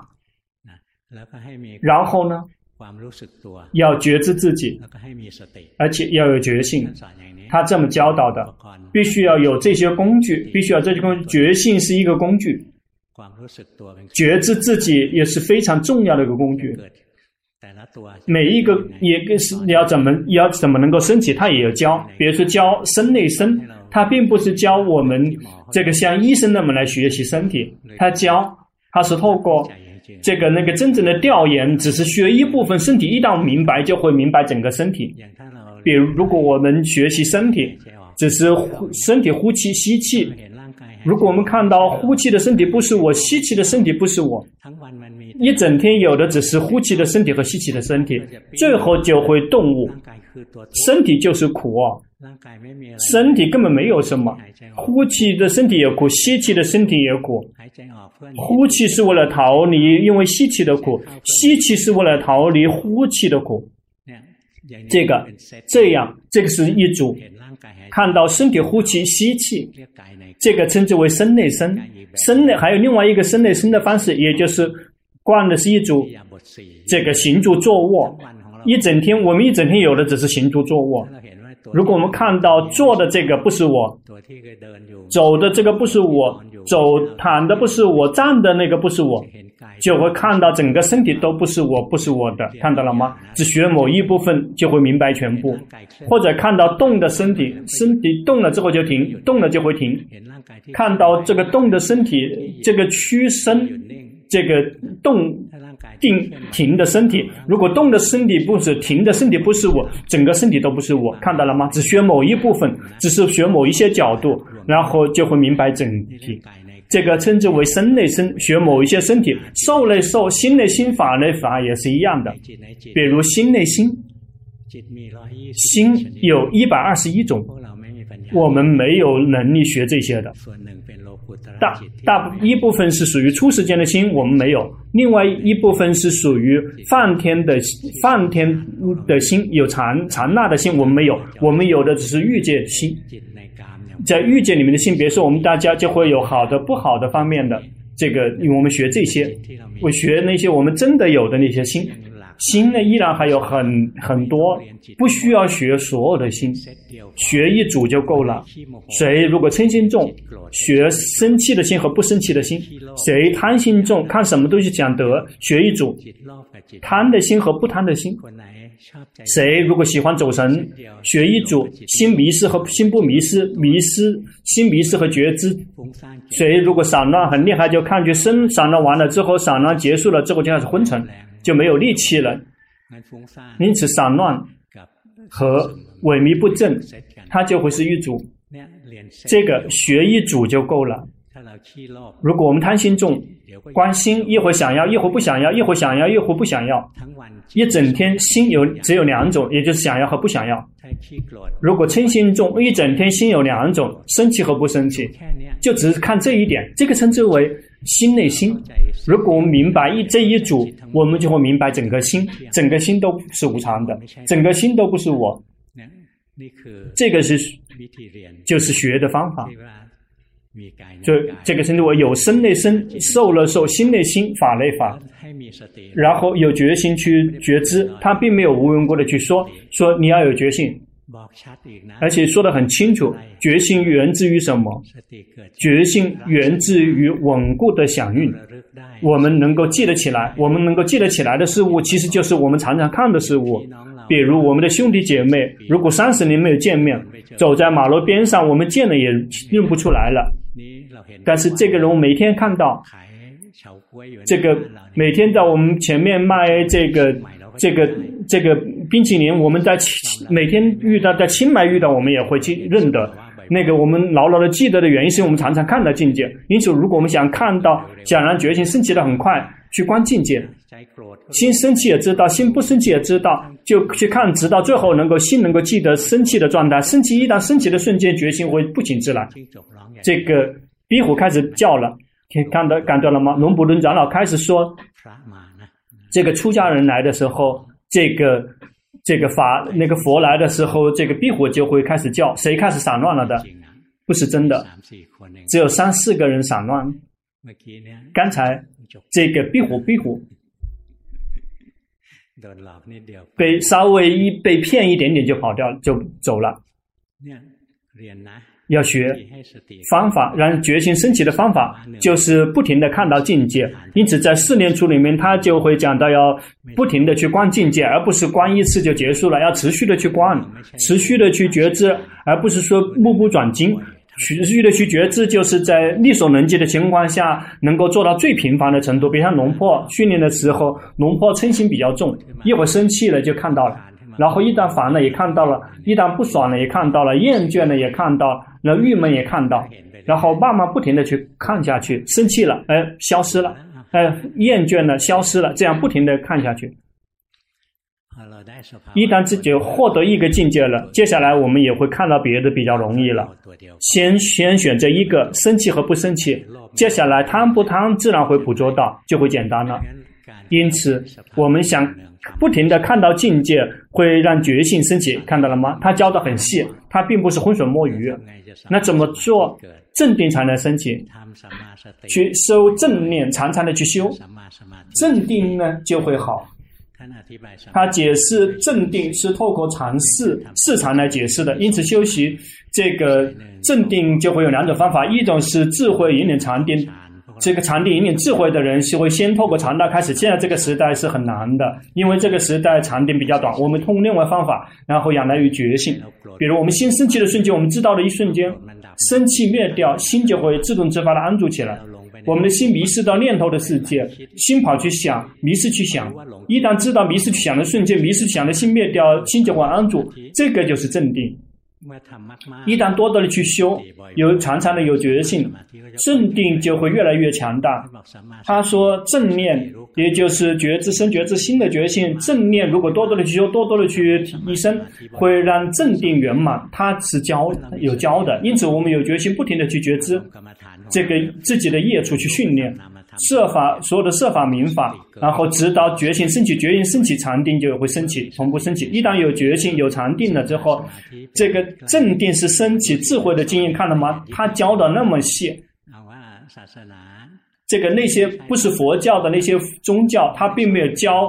然后呢，要觉知自己，而且要有觉性。他这么教导的，必须要有这些工具，必须要这些工具。觉性是一个工具，觉知自己也是非常重要的一个工具。每一个也是要怎么能够升起，他也要教。比如说教身内身，他并不是教我们这个像医生那么来学习身体，他是透过这个真正的调研，只是学一部分身体，一旦明白就会明白整个身体。比如如果我们学习身体，只是身体呼气吸气，如果我们看到呼气的身体不是我，吸气的身体不是我，一整天有的只是呼气的身体和吸气的身体，最后就会顿悟身体就是苦身体根本没有什么，呼气的身体也苦，吸气的身体也苦。呼气是为了逃离因为吸气的苦，吸气是为了逃离呼气的苦。这个是一组，看到身体呼气吸气，这个称之为身内身。身内还有另外一个身内身的方式，也就是观的是一组这个行住坐卧。我们一整天有的只是行住坐卧。如果我们看到坐的这个不是我，走的这个不是我，躺的不是我，站的那个不是我，就会看到整个身体都不是我，不是我的。看到了吗？只学某一部分就会明白全部。或者看到动的身体动了之后就停，动了就会停。看到这个动的身体，这个屈伸，这个动定停的身体，如果动的身体不是，停的身体不是我，整个身体都不是我。看到了吗？只学某一部分，只是学某一些角度，然后就会明白整体。这个称之为身内身，学某一些身体，受内受，心内心，法内法也是一样的。比如心内心，心有121种，我们没有能力学这些的。大一部分是属于出世间的心，我们没有；另外一部分是属于梵天的心，有禅那的心，我们没有。我们有的只是欲界心。在欲界里面的性别，是我们大家就会有好的不好的方面的，这个我们学这些，我学那些我们真的有的那些心， 心呢依然还有很多，不需要学所有的心，学一组就够了。谁如果嗔心重，学生气的心和不生气的心；谁贪心重，看什么东西想得，学一组，贪的心和不贪的心。谁如果喜欢走神，学一组，心迷失和心不迷失，心迷失和觉知。谁如果散乱很厉害，就看觉身散乱完了之后，散乱结束了之后就开始昏沉，就没有力气了。因此散乱和萎靡不振，它就会是一组。这个学一组就够了。如果我们贪心重，观心一会想要，一会不想要，一会想要，一会不想要，一整天心只有两种，也就是想要和不想要。如果嗔心重，一整天心有两种，生气和不生气，就只是看这一点，这个称之为心内心。如果我们明白这一组，我们就会明白整个心都是无常的，整个心都不是我。这个就是学的方法。就这个称之为有身内身，受了受，心内心，法内法。然后有决心去觉知，他并没有无缘故的去说你要有决心，而且说得很清楚，决心源自于什么？决心源自于稳固的响应。我们能够记得起来，我们能够记得起来的事物，其实就是我们常常看的事物。比如我们的兄弟姐妹，如果30年没有见面，走在马路边上，我们见了也认不出来了。但是这个人我每天看到，这个每天在我们前面卖这个冰淇淋，我们在每天在清迈遇到，我们也会去认得。那个我们牢牢的记得的原因是我们常常看到境界。因此如果我们想让觉心升起的很快，去观境界，心生气也知道，心不生气也知道，就去看，直到最后心能够记得生气的状态。生气一旦升起的瞬间，决心会不请自来。这个壁虎开始叫了，感到了吗？龙普顿长老开始说，这个出家人来的时候，这个佛来的时候，这个壁虎就会开始叫。谁开始散乱了的？不是真的，只有3-4个人散乱。刚才这个壁虎被稍微被骗一点点就跑掉，就走了。要学方法，让决心升起的方法就是不停的看到境界。因此在4念处里面，他就会讲到要不停的去观境界，而不是观一次就结束了，要持续的去观，持续的去觉知，而不是说目不转睛。持续的去觉知，就是在力所能及的情况下能够做到最频繁的程度。比如像龙婆训练的时候，龙婆嗔心比较重，一会儿生气了就看到了，然后一旦烦了也看到了，一旦不爽了也看到了，厌倦了也看到，然后郁闷也看到，然后慢慢不停的去看下去，生气了消失了，厌倦了消失了，这样不停的看下去。一旦自己获得一个境界了，接下来我们也会看到别的比较容易了。先选择一个生气和不生气，接下来贪不贪自然会捕捉到，就会简单了。因此我们想不停的看到境界，会让觉性升起，看到了吗？他教得很细，他并不是浑水摸鱼。那怎么做正定才能升起？去修正念，常常的去修正定呢，就会好。他解释正定是透过禅四禅来解释的，因此修习这个正定就会有2种方法，一种是智慧引领禅定，这个禅定引领智慧的人是会先透过禅道开始。现在这个时代是很难的，因为这个时代禅定比较短，我们通过另外方法，然后仰赖于觉性。比如我们心生气的瞬间，我们知道的一瞬间，生气灭掉，心就会自动自发的安住起来。我们的心迷失到念头的世界，心跑去想，迷失去想，一旦知道迷失去想的瞬间，迷失去想的心灭掉，心就会安住，这个就是正定。一旦多的去修，常常的有觉性，正定就会越来越强大。他说正念也就是觉知身觉知心的觉性，正念如果多多的去修，多多的去提升，会让正定圆满。他是有教的，因此我们有决心不停的去觉知这个自己的业处去训练所有的设法明法，然后直到觉性升起，觉性升起，禅定就会升起，同步升起。一旦有觉性有禅定了之后，这个正定是升起智慧的经验，看了吗？他教的那么细。这个那些不是佛教的那些宗教，他并没有教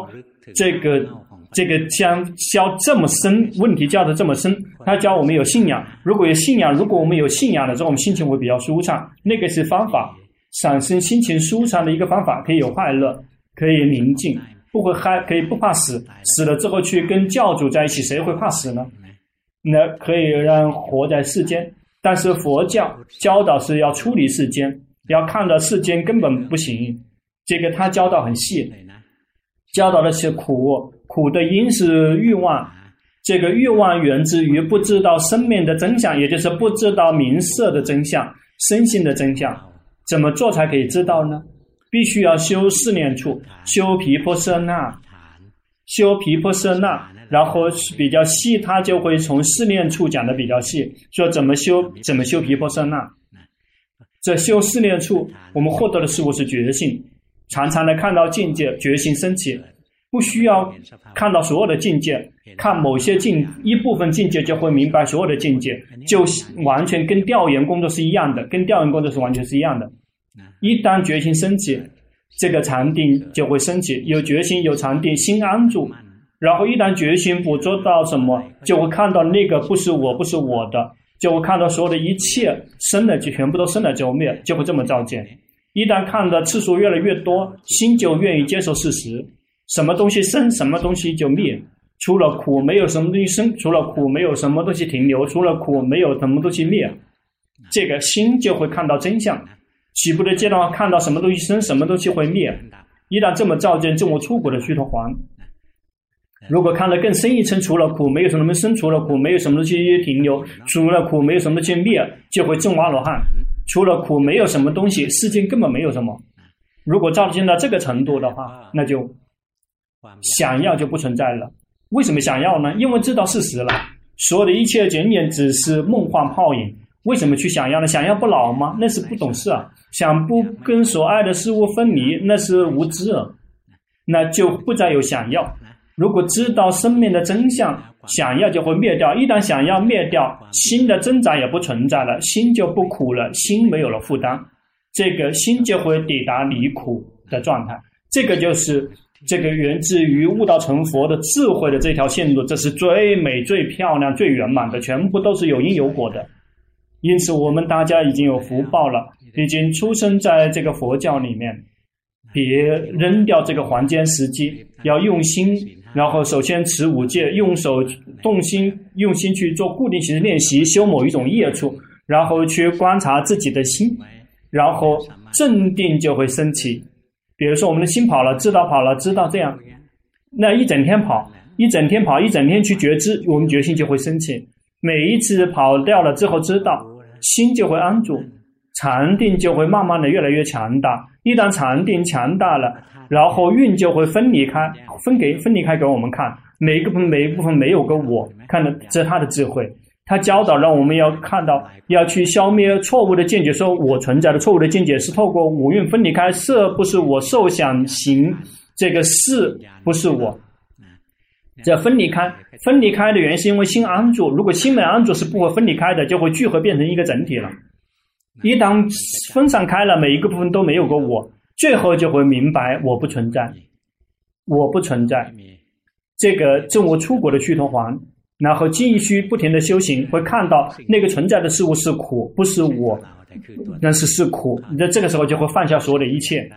这个教这么深，问题教的这么深，他教我们有信仰。如果我们有信仰的时候，我们心情会比较舒畅。那个是方法，产生心情舒畅的一个方法，可以有快乐，可以宁静，不会害，可以不怕死。死了之后去跟教主在一起，谁会怕死呢？那可以让活在世间。但是佛教教导是要出离世间，要看到世间根本不行。这个他教导很细，教导的是苦，苦的因是欲望，这个欲望源自于不知道生命的真相，也就是不知道名色的真相，身心的真相。怎么做才可以知道呢？必须要修四念处，修毗婆舍那，修毗婆舍那，然后比较细，他就会从四念处讲的比较细，说怎么修毗婆舍那。这修四念处，我们获得的事物是觉性，常常的看到境界，觉性升起，不需要看到所有的境界，看某些一部分境界就会明白所有的境界，就完全跟调研工作是一样的，跟调研工作是完全是一样的。一旦决心升起，这个禅定就会升起，有决心有禅定，心安住，然后一旦决心捕捉到什么，就会看到那个不是我，不是我的，就会看到所有的一切生了就全部都生了就灭，就会这么照见。一旦看的次数越来越多，心就愿意接受事实，什么东西生，什么东西就灭。除了苦，没有什么东西生；除了苦，没有什么东西停留；除了苦，没有什么东西灭。这个心就会看到真相。起步的阶段看到什么东西生，什么东西会灭。一旦这么照见证悟出果的须陀洹，如果看得更深一层，除了苦没有什么生，除了苦没有什么东西停留，除了苦没有什么东西灭，就会证阿罗汉。除了苦没有什么东西，世间根本没有什么。如果照见到这个程度的话，那就想要就不存在了。为什么想要呢？因为知道事实了，所有的一切仅仅只是梦幻泡影。为什么去想要呢？想要不老吗？那是不懂事啊。想不跟所爱的事物分离，那是无知啊。那就不再有想要。如果知道生命的真相，想要就会灭掉。一旦想要灭掉，心的挣扎也不存在了，心就不苦了，心没有了负担，这个心就会抵达离苦的状态。这个就是这个源自于悟道成佛的智慧的这条线路，这是最美最漂亮最圆满的，全部都是有因有果的。因此我们大家已经有福报了，已经出生在这个佛教里面，别扔掉这个还间时机，要用心，然后首先持五戒，用手动心，用心去做固定型的练习，修某一种业处，然后去观察自己的心，然后镇定就会升起。比如说我们的心跑了，知道跑了，知道这样，那一整天跑，一整天去觉知，我们决心就会升起。每一次跑掉了之后知道，心就会安住，禅定就会慢慢的越来越强大。一旦禅定强大了，然后运就会分离开给我们看，每一部分没有个我，看的这是他的智慧。他教导让我们要看到，要去消灭错误的见解，说我存在的错误的见解是透过五蕴分离开，色不是我，受想行这个事不是我。这分离开的原因是因为心安住，如果心没安住是不会分离开的，就会聚合变成一个整体了。一旦分散开了，每一个部分都没有个我，最后就会明白我不存在，我不存在。这个证悟出果的须陀洹，然后继续不停的修行，会看到那个存在的事物是苦，不是我，但是苦。那这个时候就会放下所有的一切，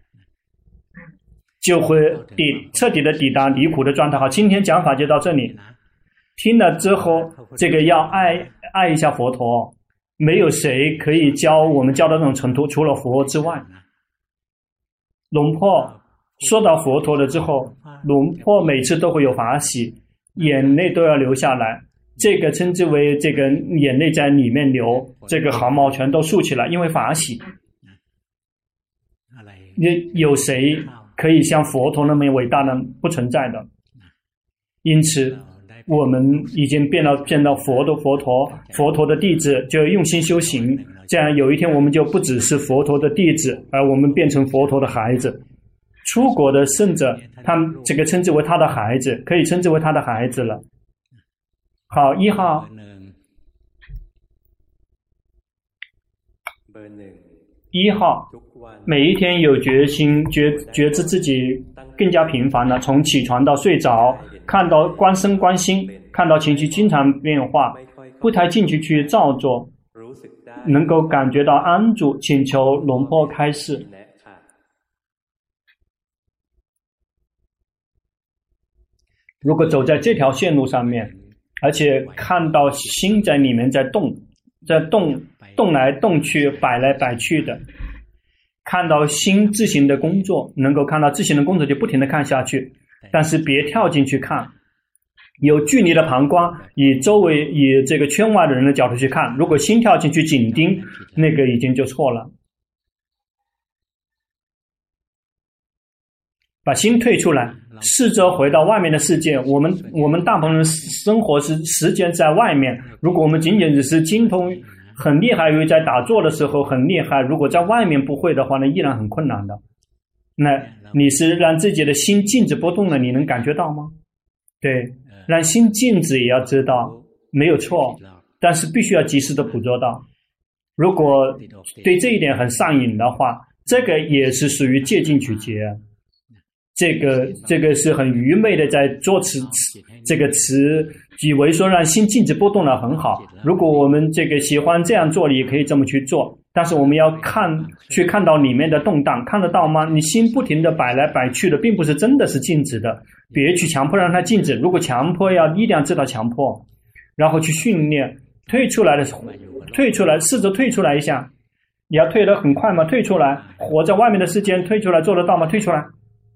就会彻底的抵达离苦的状态。好，今天讲法就到这里。听了之后，这个要爱一下佛陀，没有谁可以教我们教到这种程度，除了佛之外。龙婆说到佛陀了之后，龙婆每次都会有法喜，眼泪都要流下来，这个称之为这个眼泪在里面流，这个毫毛全都竖起来，因为法喜。有谁可以像佛陀那么伟大的？不存在的。因此我们已经见到佛陀的弟子，就用心修行，这样有一天我们就不只是佛陀的弟子，而我们变成佛陀的孩子。出国的圣者，他们这个称之为他的孩子，可以称之为他的孩子了。好，1号，1号，每一天有决心觉知自己更加频繁了，从起床到睡着，看到观身观心，看到情绪经常变化，不太进去造作，能够感觉到安住，请求龙婆开示。如果走在这条线路上面，而且看到心在里面在动来动去，摆来摆去的，看到心自行的工作，能够看到自行的工作就不停的看下去，但是别跳进去看，有距离的旁观，以这个圈外的人的角度去看，如果心跳进去紧盯，那个已经就错了。把心退出来，试着回到外面的世界。我们大部分人生活是时间在外面，如果我们仅仅只是精通很厉害，因为在打坐的时候很厉害，如果在外面不会的话，那依然很困难的。那你是让自己的心静止不动了，你能感觉到吗？对，让心静止也要知道没有错，但是必须要及时的捕捉到。如果对这一点很上瘾的话，这个也是属于借境取劫。这个是很愚昧的，在做这个词，以为说让心静止波动了很好。如果我们这个喜欢这样做，也可以这么去做。但是我们要去看到里面的动荡，看得到吗？你心不停的摆来摆去的，并不是真的是静止的。别去强迫让它静止。如果强迫，一定要知道强迫，然后去训练。退出来，试着退出来一下。你要退得很快吗？退出来，活在外面的时间，退出来做得到吗？退出来。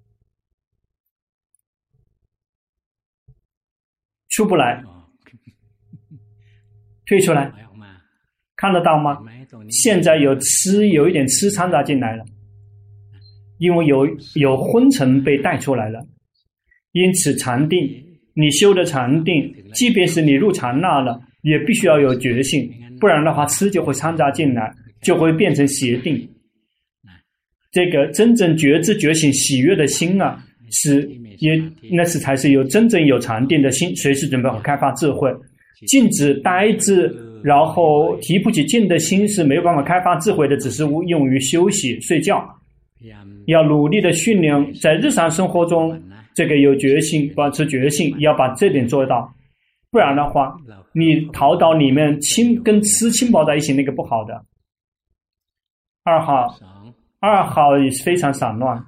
出不来，退出来，看得到吗？现在有一点吃掺杂进来了，因为有昏沉被带出来了。因此禅定，你修的禅定，即便是你入禅那了，也必须要有觉性，不然的话吃就会掺杂进来，就会变成邪定。这个真正觉知觉醒喜悦的心啊，那是才是真正有禅定的心，随时准备好开发智慧。静止呆滞，然后提不起劲的心是没有办法开发智慧的，只是用于休息睡觉。要努力的训练，在日常生活中这个有决心，保持决心，要把这点做到，不然的话你逃到里面跟吃轻薄在一起，那个不好的。二号也是非常散乱。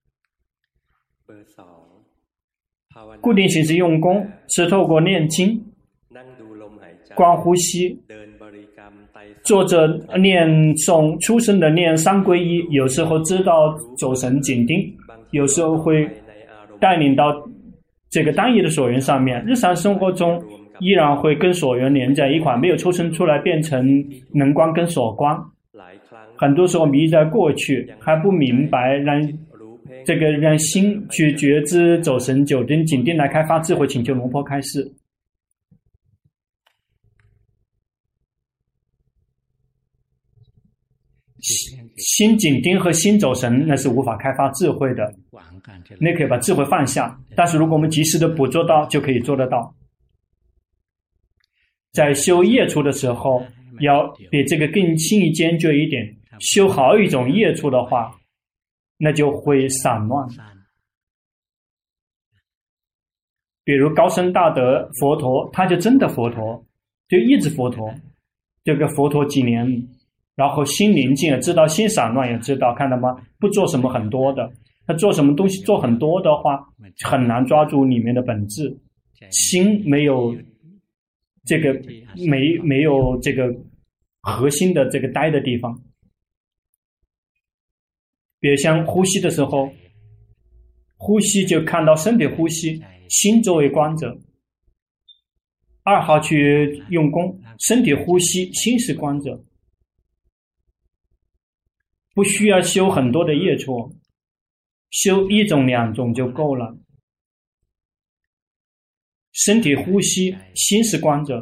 固定形式用功是透过念经、观呼吸，坐着念诵出声的念三皈依，有时候知道走神紧盯，有时候会带领到这个单一的所缘上面。日常生活中依然会跟所缘连在一块，没有抽身出来变成能观跟所观。很多时候迷在过去，还不明白让心去觉知走神九定紧盯来开发智慧，请求龙婆开示。心紧盯和心走神那是无法开发智慧的，那可以把智慧放下，但是如果我们及时的捕捉到，就可以做得到。在修业处的时候，要比这个更心意坚决一点。修好一种业处的话，那就会散乱。比如高僧大德佛陀，他就真的佛陀，就一直佛陀，这个佛陀几年，然后心宁静也知道，心散乱也知道，看到吗？不做什么很多的，他做什么东西做很多的话，很难抓住里面的本质。心没有这个没有这个核心的这个待的地方。比如像呼吸的时候，呼吸就看到身体呼吸，心作为观者。二号去用功，身体呼吸，心是观者。不需要修很多的业处，修一种两种就够了。身体呼吸，心是观者。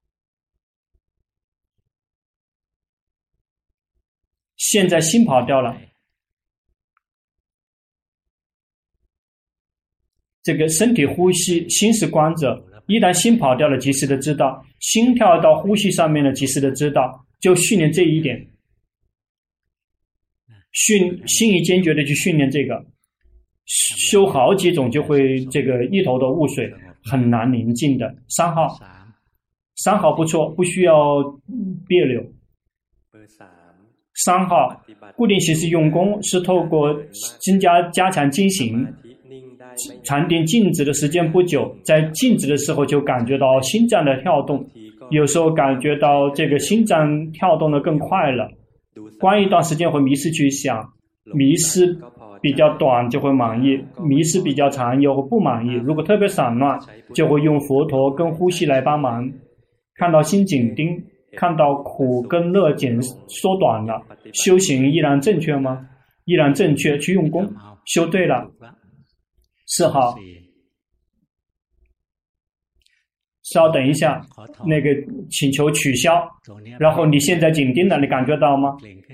现在心跑掉了，这个身体呼吸，心是观者。一旦心跑掉了，及时的知道；心跳到呼吸上面了，及时的知道。就训练这一点，心意坚决的去训练这个。 修好几种就会这个一头的雾水，很难宁静的。三号不错，不需要别扭。3号固定形式用功是透过加强精行，禅定静止的时间不久，在静止的时候就感觉到心脏的跳动，有时候感觉到这个心脏跳动的更快了。关一段时间会迷失去想，迷失比较短就会满意，迷失比较长又会不满意。如果特别散乱，就会用佛陀跟呼吸来帮忙。看到心紧盯，看到苦跟乐缩短了，修行依然正确吗？依然正确，去用功，修对了。4号，稍等一下，那个请求取消，然后你现在紧盯了，你感觉到吗？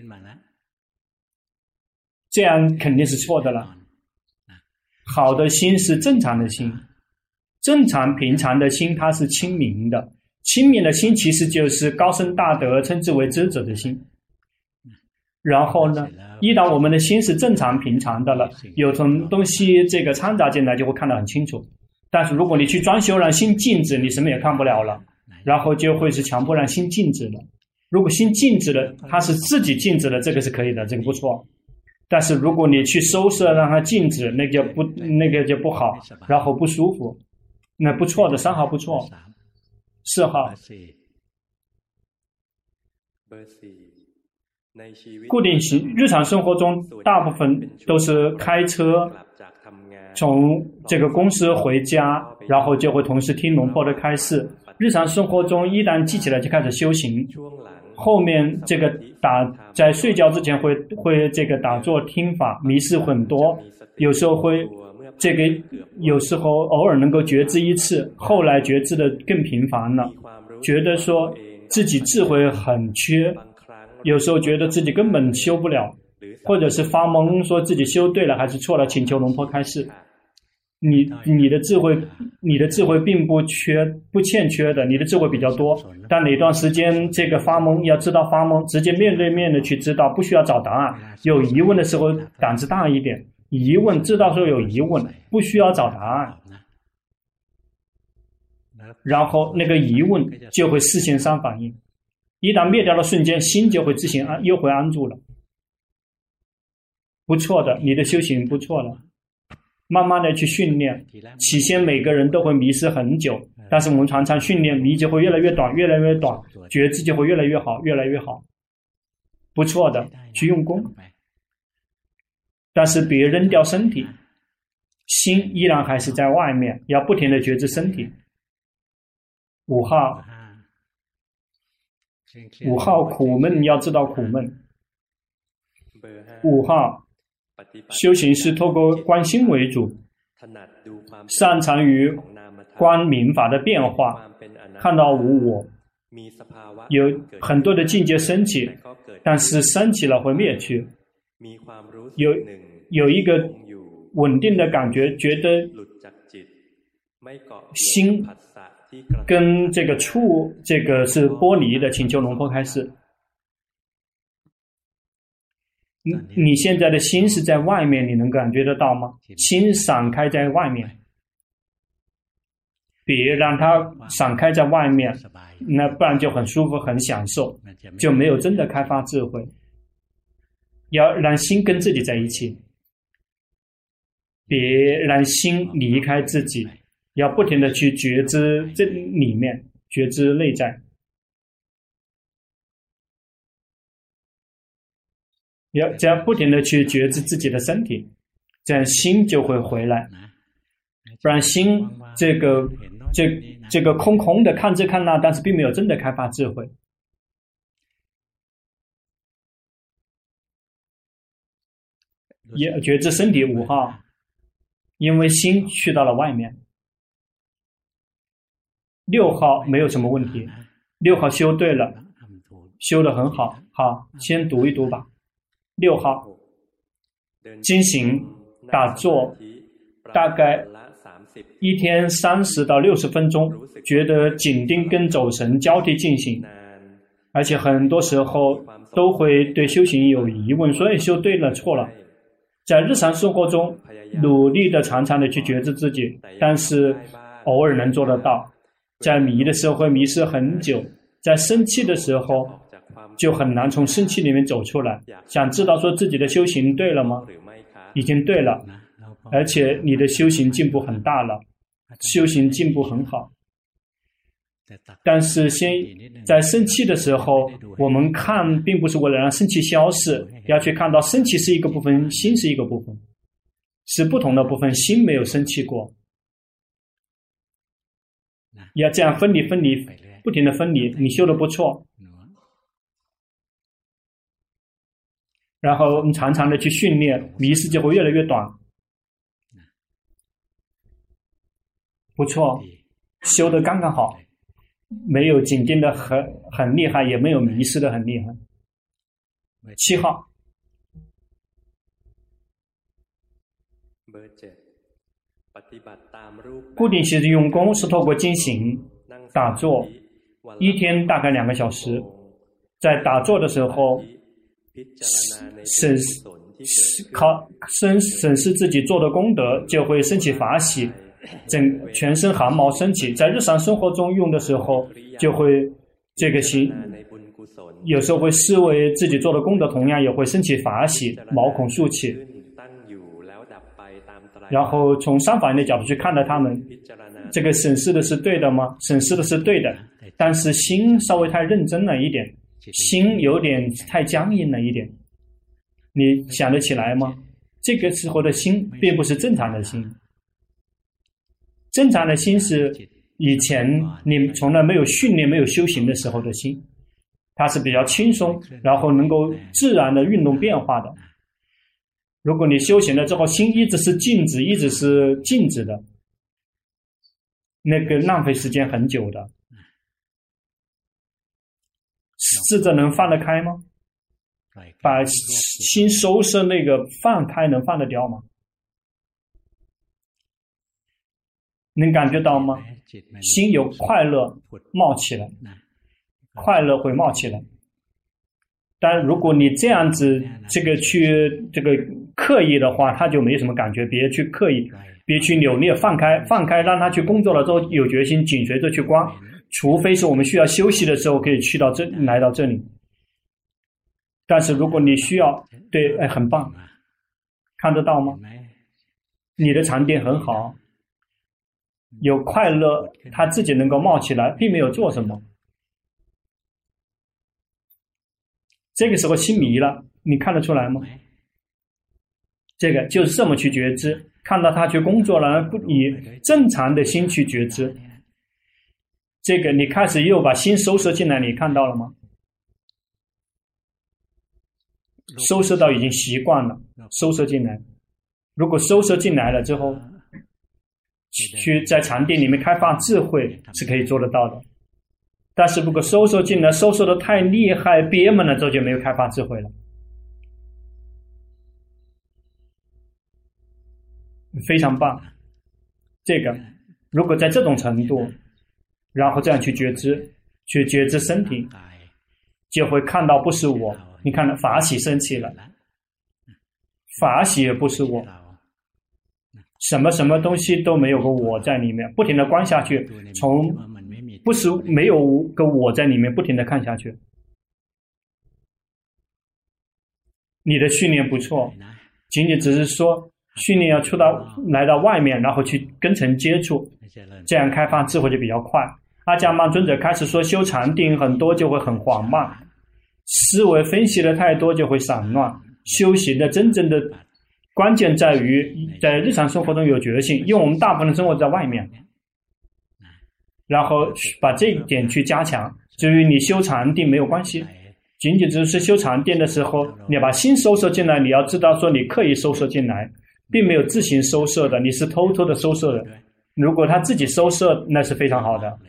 这样肯定是错的了。好的心是正常的心，正常平常的心它是清明的，清明的心其实就是高深大德称之为知者的心。然后呢，一旦我们的心是正常平常的了，有种东西这个掺杂进来就会看得很清楚。但是如果你去专修让心静止，你什么也看不了了，然后就会是强迫让心静止了。如果心静止了，它是自己静止了，这个是可以的，这个不错。但是如果你去收摄让它静止，那个就不好，然后不舒服，那不错的。3号不错。4号，固定型日常生活中大部分都是开车从这个公司回家，然后就会同时听龙婆的开示。日常生活中一旦记起来就开始修行，后面这个在睡觉之前会这个打坐听法，迷失很多，有时候会这个有时候偶尔能够觉知一次，后来觉知的更频繁了，觉得说自己智慧很缺，有时候觉得自己根本修不了，或者是发懵说自己修对了还是错了，请求龙婆开示。你的智慧并不欠缺的，你的智慧比较多，但哪段时间这个发懵，要知道发懵，直接面对面的去知道，不需要找答案。有疑问的时候胆子大一点，疑问知道说有疑问，不需要找答案，然后那个疑问就会视线上反应，一旦灭掉的瞬间，心就会自行又会安住了。不错的，你的修行不错了。慢慢的去训练，起先每个人都会迷失很久，但是我们常常训练，迷就会越来越短，越来越短，觉知就会越来越好，越来越好。不错的，去用功。但是别扔掉身体，心依然还是在外面，要不停的觉知身体。5号苦闷，要知道苦闷。5号修行是透过观心为主，擅长于观明法的变化，看到无我，有很多的境界升起，但是升起了会灭去，有一个稳定的感觉，觉得心跟这个处这个是剥离的，请求龙婆开示。你现在的心是在外面，你能感觉得到吗？心散开在外面，别让它散开在外面，那不然就很舒服很享受，就没有真的开发智慧。要让心跟自己在一起，别让心离开自己，要不停的去觉知这里面，觉知内在。要这样不停的去觉知自己的身体，这样心就会回来，不然心这个空空的看这看那，但是并没有真的开发智慧。也觉知身体5号，因为心去到了外面。6号没有什么问题，6号修对了，修得很好。好，先读一读吧。6号进行打坐，大概一天30到60分钟，觉得紧盯跟走神交替进行，而且很多时候都会对修行有疑问，所以修对了错了。 在日常生活中努力的常常的去觉知自己，但是偶尔能做得到。在迷的时候会迷失很久，在生气的时候就很难从生气里面走出来。想知道说自己的修行对了吗？已经对了，而且你的修行进步很大了，修行进步很好。但是先在生气的时候，我们看并不是为了让生气消失，要去看到生气是一个部分，心是一个部分，是不同的部分，心没有生气过。要这样分离，不停的分离，你修得不错。然后我们常常的去训练，迷失就会越来越短。不错，修得刚刚好，没有紧盯的很厉害，也没有迷失的很厉害。7号。固定习的用功是透过进行打坐，一天大概2个小时。在打坐的时候，审视自己做的功德，就会升起法喜，全身汗毛升起。在日常生活中用的时候，就会这个心有时候会视为自己做的功德，同样也会升起法喜，毛孔竖起。然后从相反的角度去看待他们，这个审视的是对的吗？审视的是对的，但是心稍微太认真了一点，心有点太僵硬了一点。你想得起来吗？这个时候的心并不是正常的心，正常的心是以前你从来没有训练、没有修行的时候的心，它是比较轻松，然后能够自然的运动变化的。如果你修行了之后，心一直是静止，一直是静止的，那个浪费时间很久的。试着能放得开吗？把心收摄那个放开，能放得掉吗？能感觉到吗？心有快乐冒起来，快乐会冒起来。但如果你这样子这个刻意的话，他就没什么感觉。别去刻意，别去扭捏，放开，让他去工作了之后有决心，紧随着去观。除非是我们需要休息的时候，可以去到来到这里。但是如果你需要，对，很棒，看得到吗？你的禅定很好，有快乐，他自己能够冒起来，并没有做什么。这个时候心迷了，你看得出来吗？这个就是这么去觉知，看到他去工作了，以正常的心去觉知。这个你开始又把心收摄进来，你看到了吗？收摄到已经习惯了，收摄进来。如果收摄进来了之后，去在禅定里面开放智慧是可以做得到的。但是如果收摄进来，收摄的太厉害，憋闷了之后就没有开发智慧了。非常棒，这个如果在这种程度，然后这样去觉知身体，就会看到不是我。你看到法喜升起了，法喜也不是我，什么什么东西都没有个我在里面，不停的观下去，从不是没有个我在里面，不停的看下去。你的训练不错，仅仅只是说训练要来到外面，然后去跟尘接触，这样开发智慧就比较快。阿伽曼尊者开始说修禅定很多就会很缓慢，思维分析的太多就会散乱。修行的真正的关键在于在日常生活中有决心，因为我们大部分的生活在外面，然后把这一点去加强。至于你修禅定没有关系，仅仅只是修禅定的时候，你把心收摄进来，你要知道说你刻意收摄进来，并没有自行收摄的，你是偷偷的收摄的。如果他自己收摄，那是非常好的。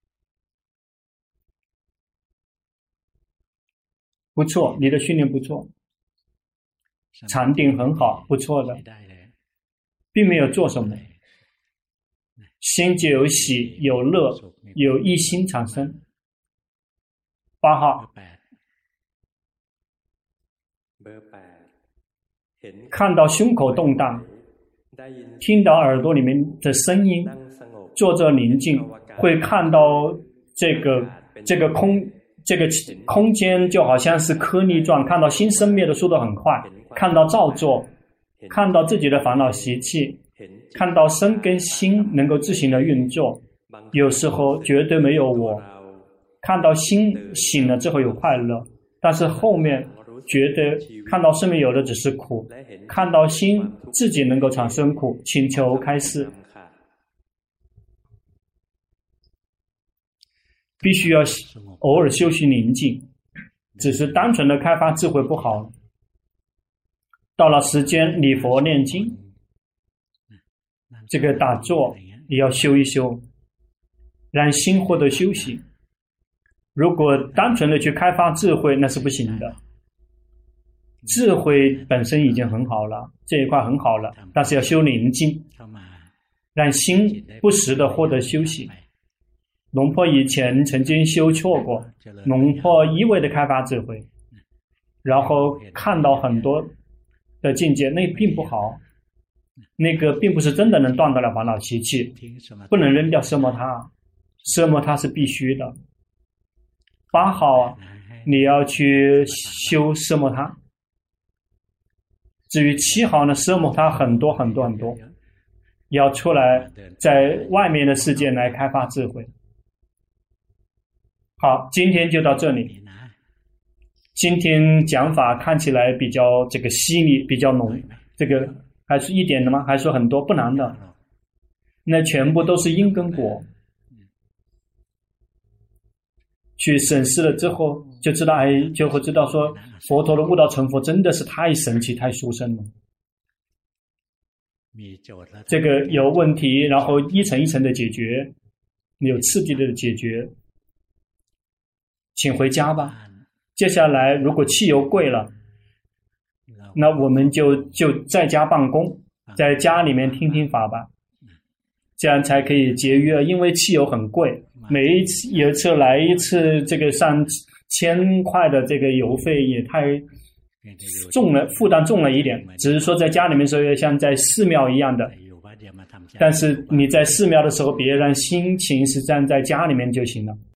不错，你的训练不错，禅定很好，不错的，并没有做什么，心就有喜有乐，有一心产生。8号。 看到胸口动荡，听到耳朵里面的声音，坐着宁静，会看到这个空间就好像是颗粒状，看到心生灭的速度很快，看到造作，看到自己的烦恼习气，看到身跟心能够自行的运作，有时候绝对没有我，看到心醒了之后有快乐，但是后面觉得看到生命有的只是苦，看到心自己能够产生苦，请求开示。必须要偶尔修习宁静，只是单纯的开发智慧不好。到了时间礼佛念经，这个打坐也要修一修，让心获得休息。如果单纯的去开发智慧，那是不行的。智慧本身已经很好了，这一块很好了，但是要修宁静，让心不时的获得休息。龙婆以前曾经修错过，龙婆一味的开发智慧，然后看到很多的境界，那并不好，那个并不是真的能断得了烦恼习气，不能扔掉奢摩他，奢摩他是必须的。8号你要去修奢摩他，至于7号呢，奢摩他很多很多很多，要出来在外面的世界来开发智慧。好，今天就到这里。今天讲法看起来比较这个细腻，比较浓，这个还是一点的吗？还是说很多？不难的，那全部都是因跟果。去审视了之后，就知道就会知道说，佛陀的悟道成佛真的是太神奇、太殊胜了。这个有问题，然后一层一层的解决，有次第的解决。请回家吧。接下来如果汽油贵了，那我们就在家办公，在家里面听听法吧，这样才可以节约，因为汽油很贵，每一次来一次这个上1000块的这个油费也太重了，负担重了一点。只是说在家里面的时候像在寺庙一样的，但是你在寺庙的时候别让心情是站在家里面就行了。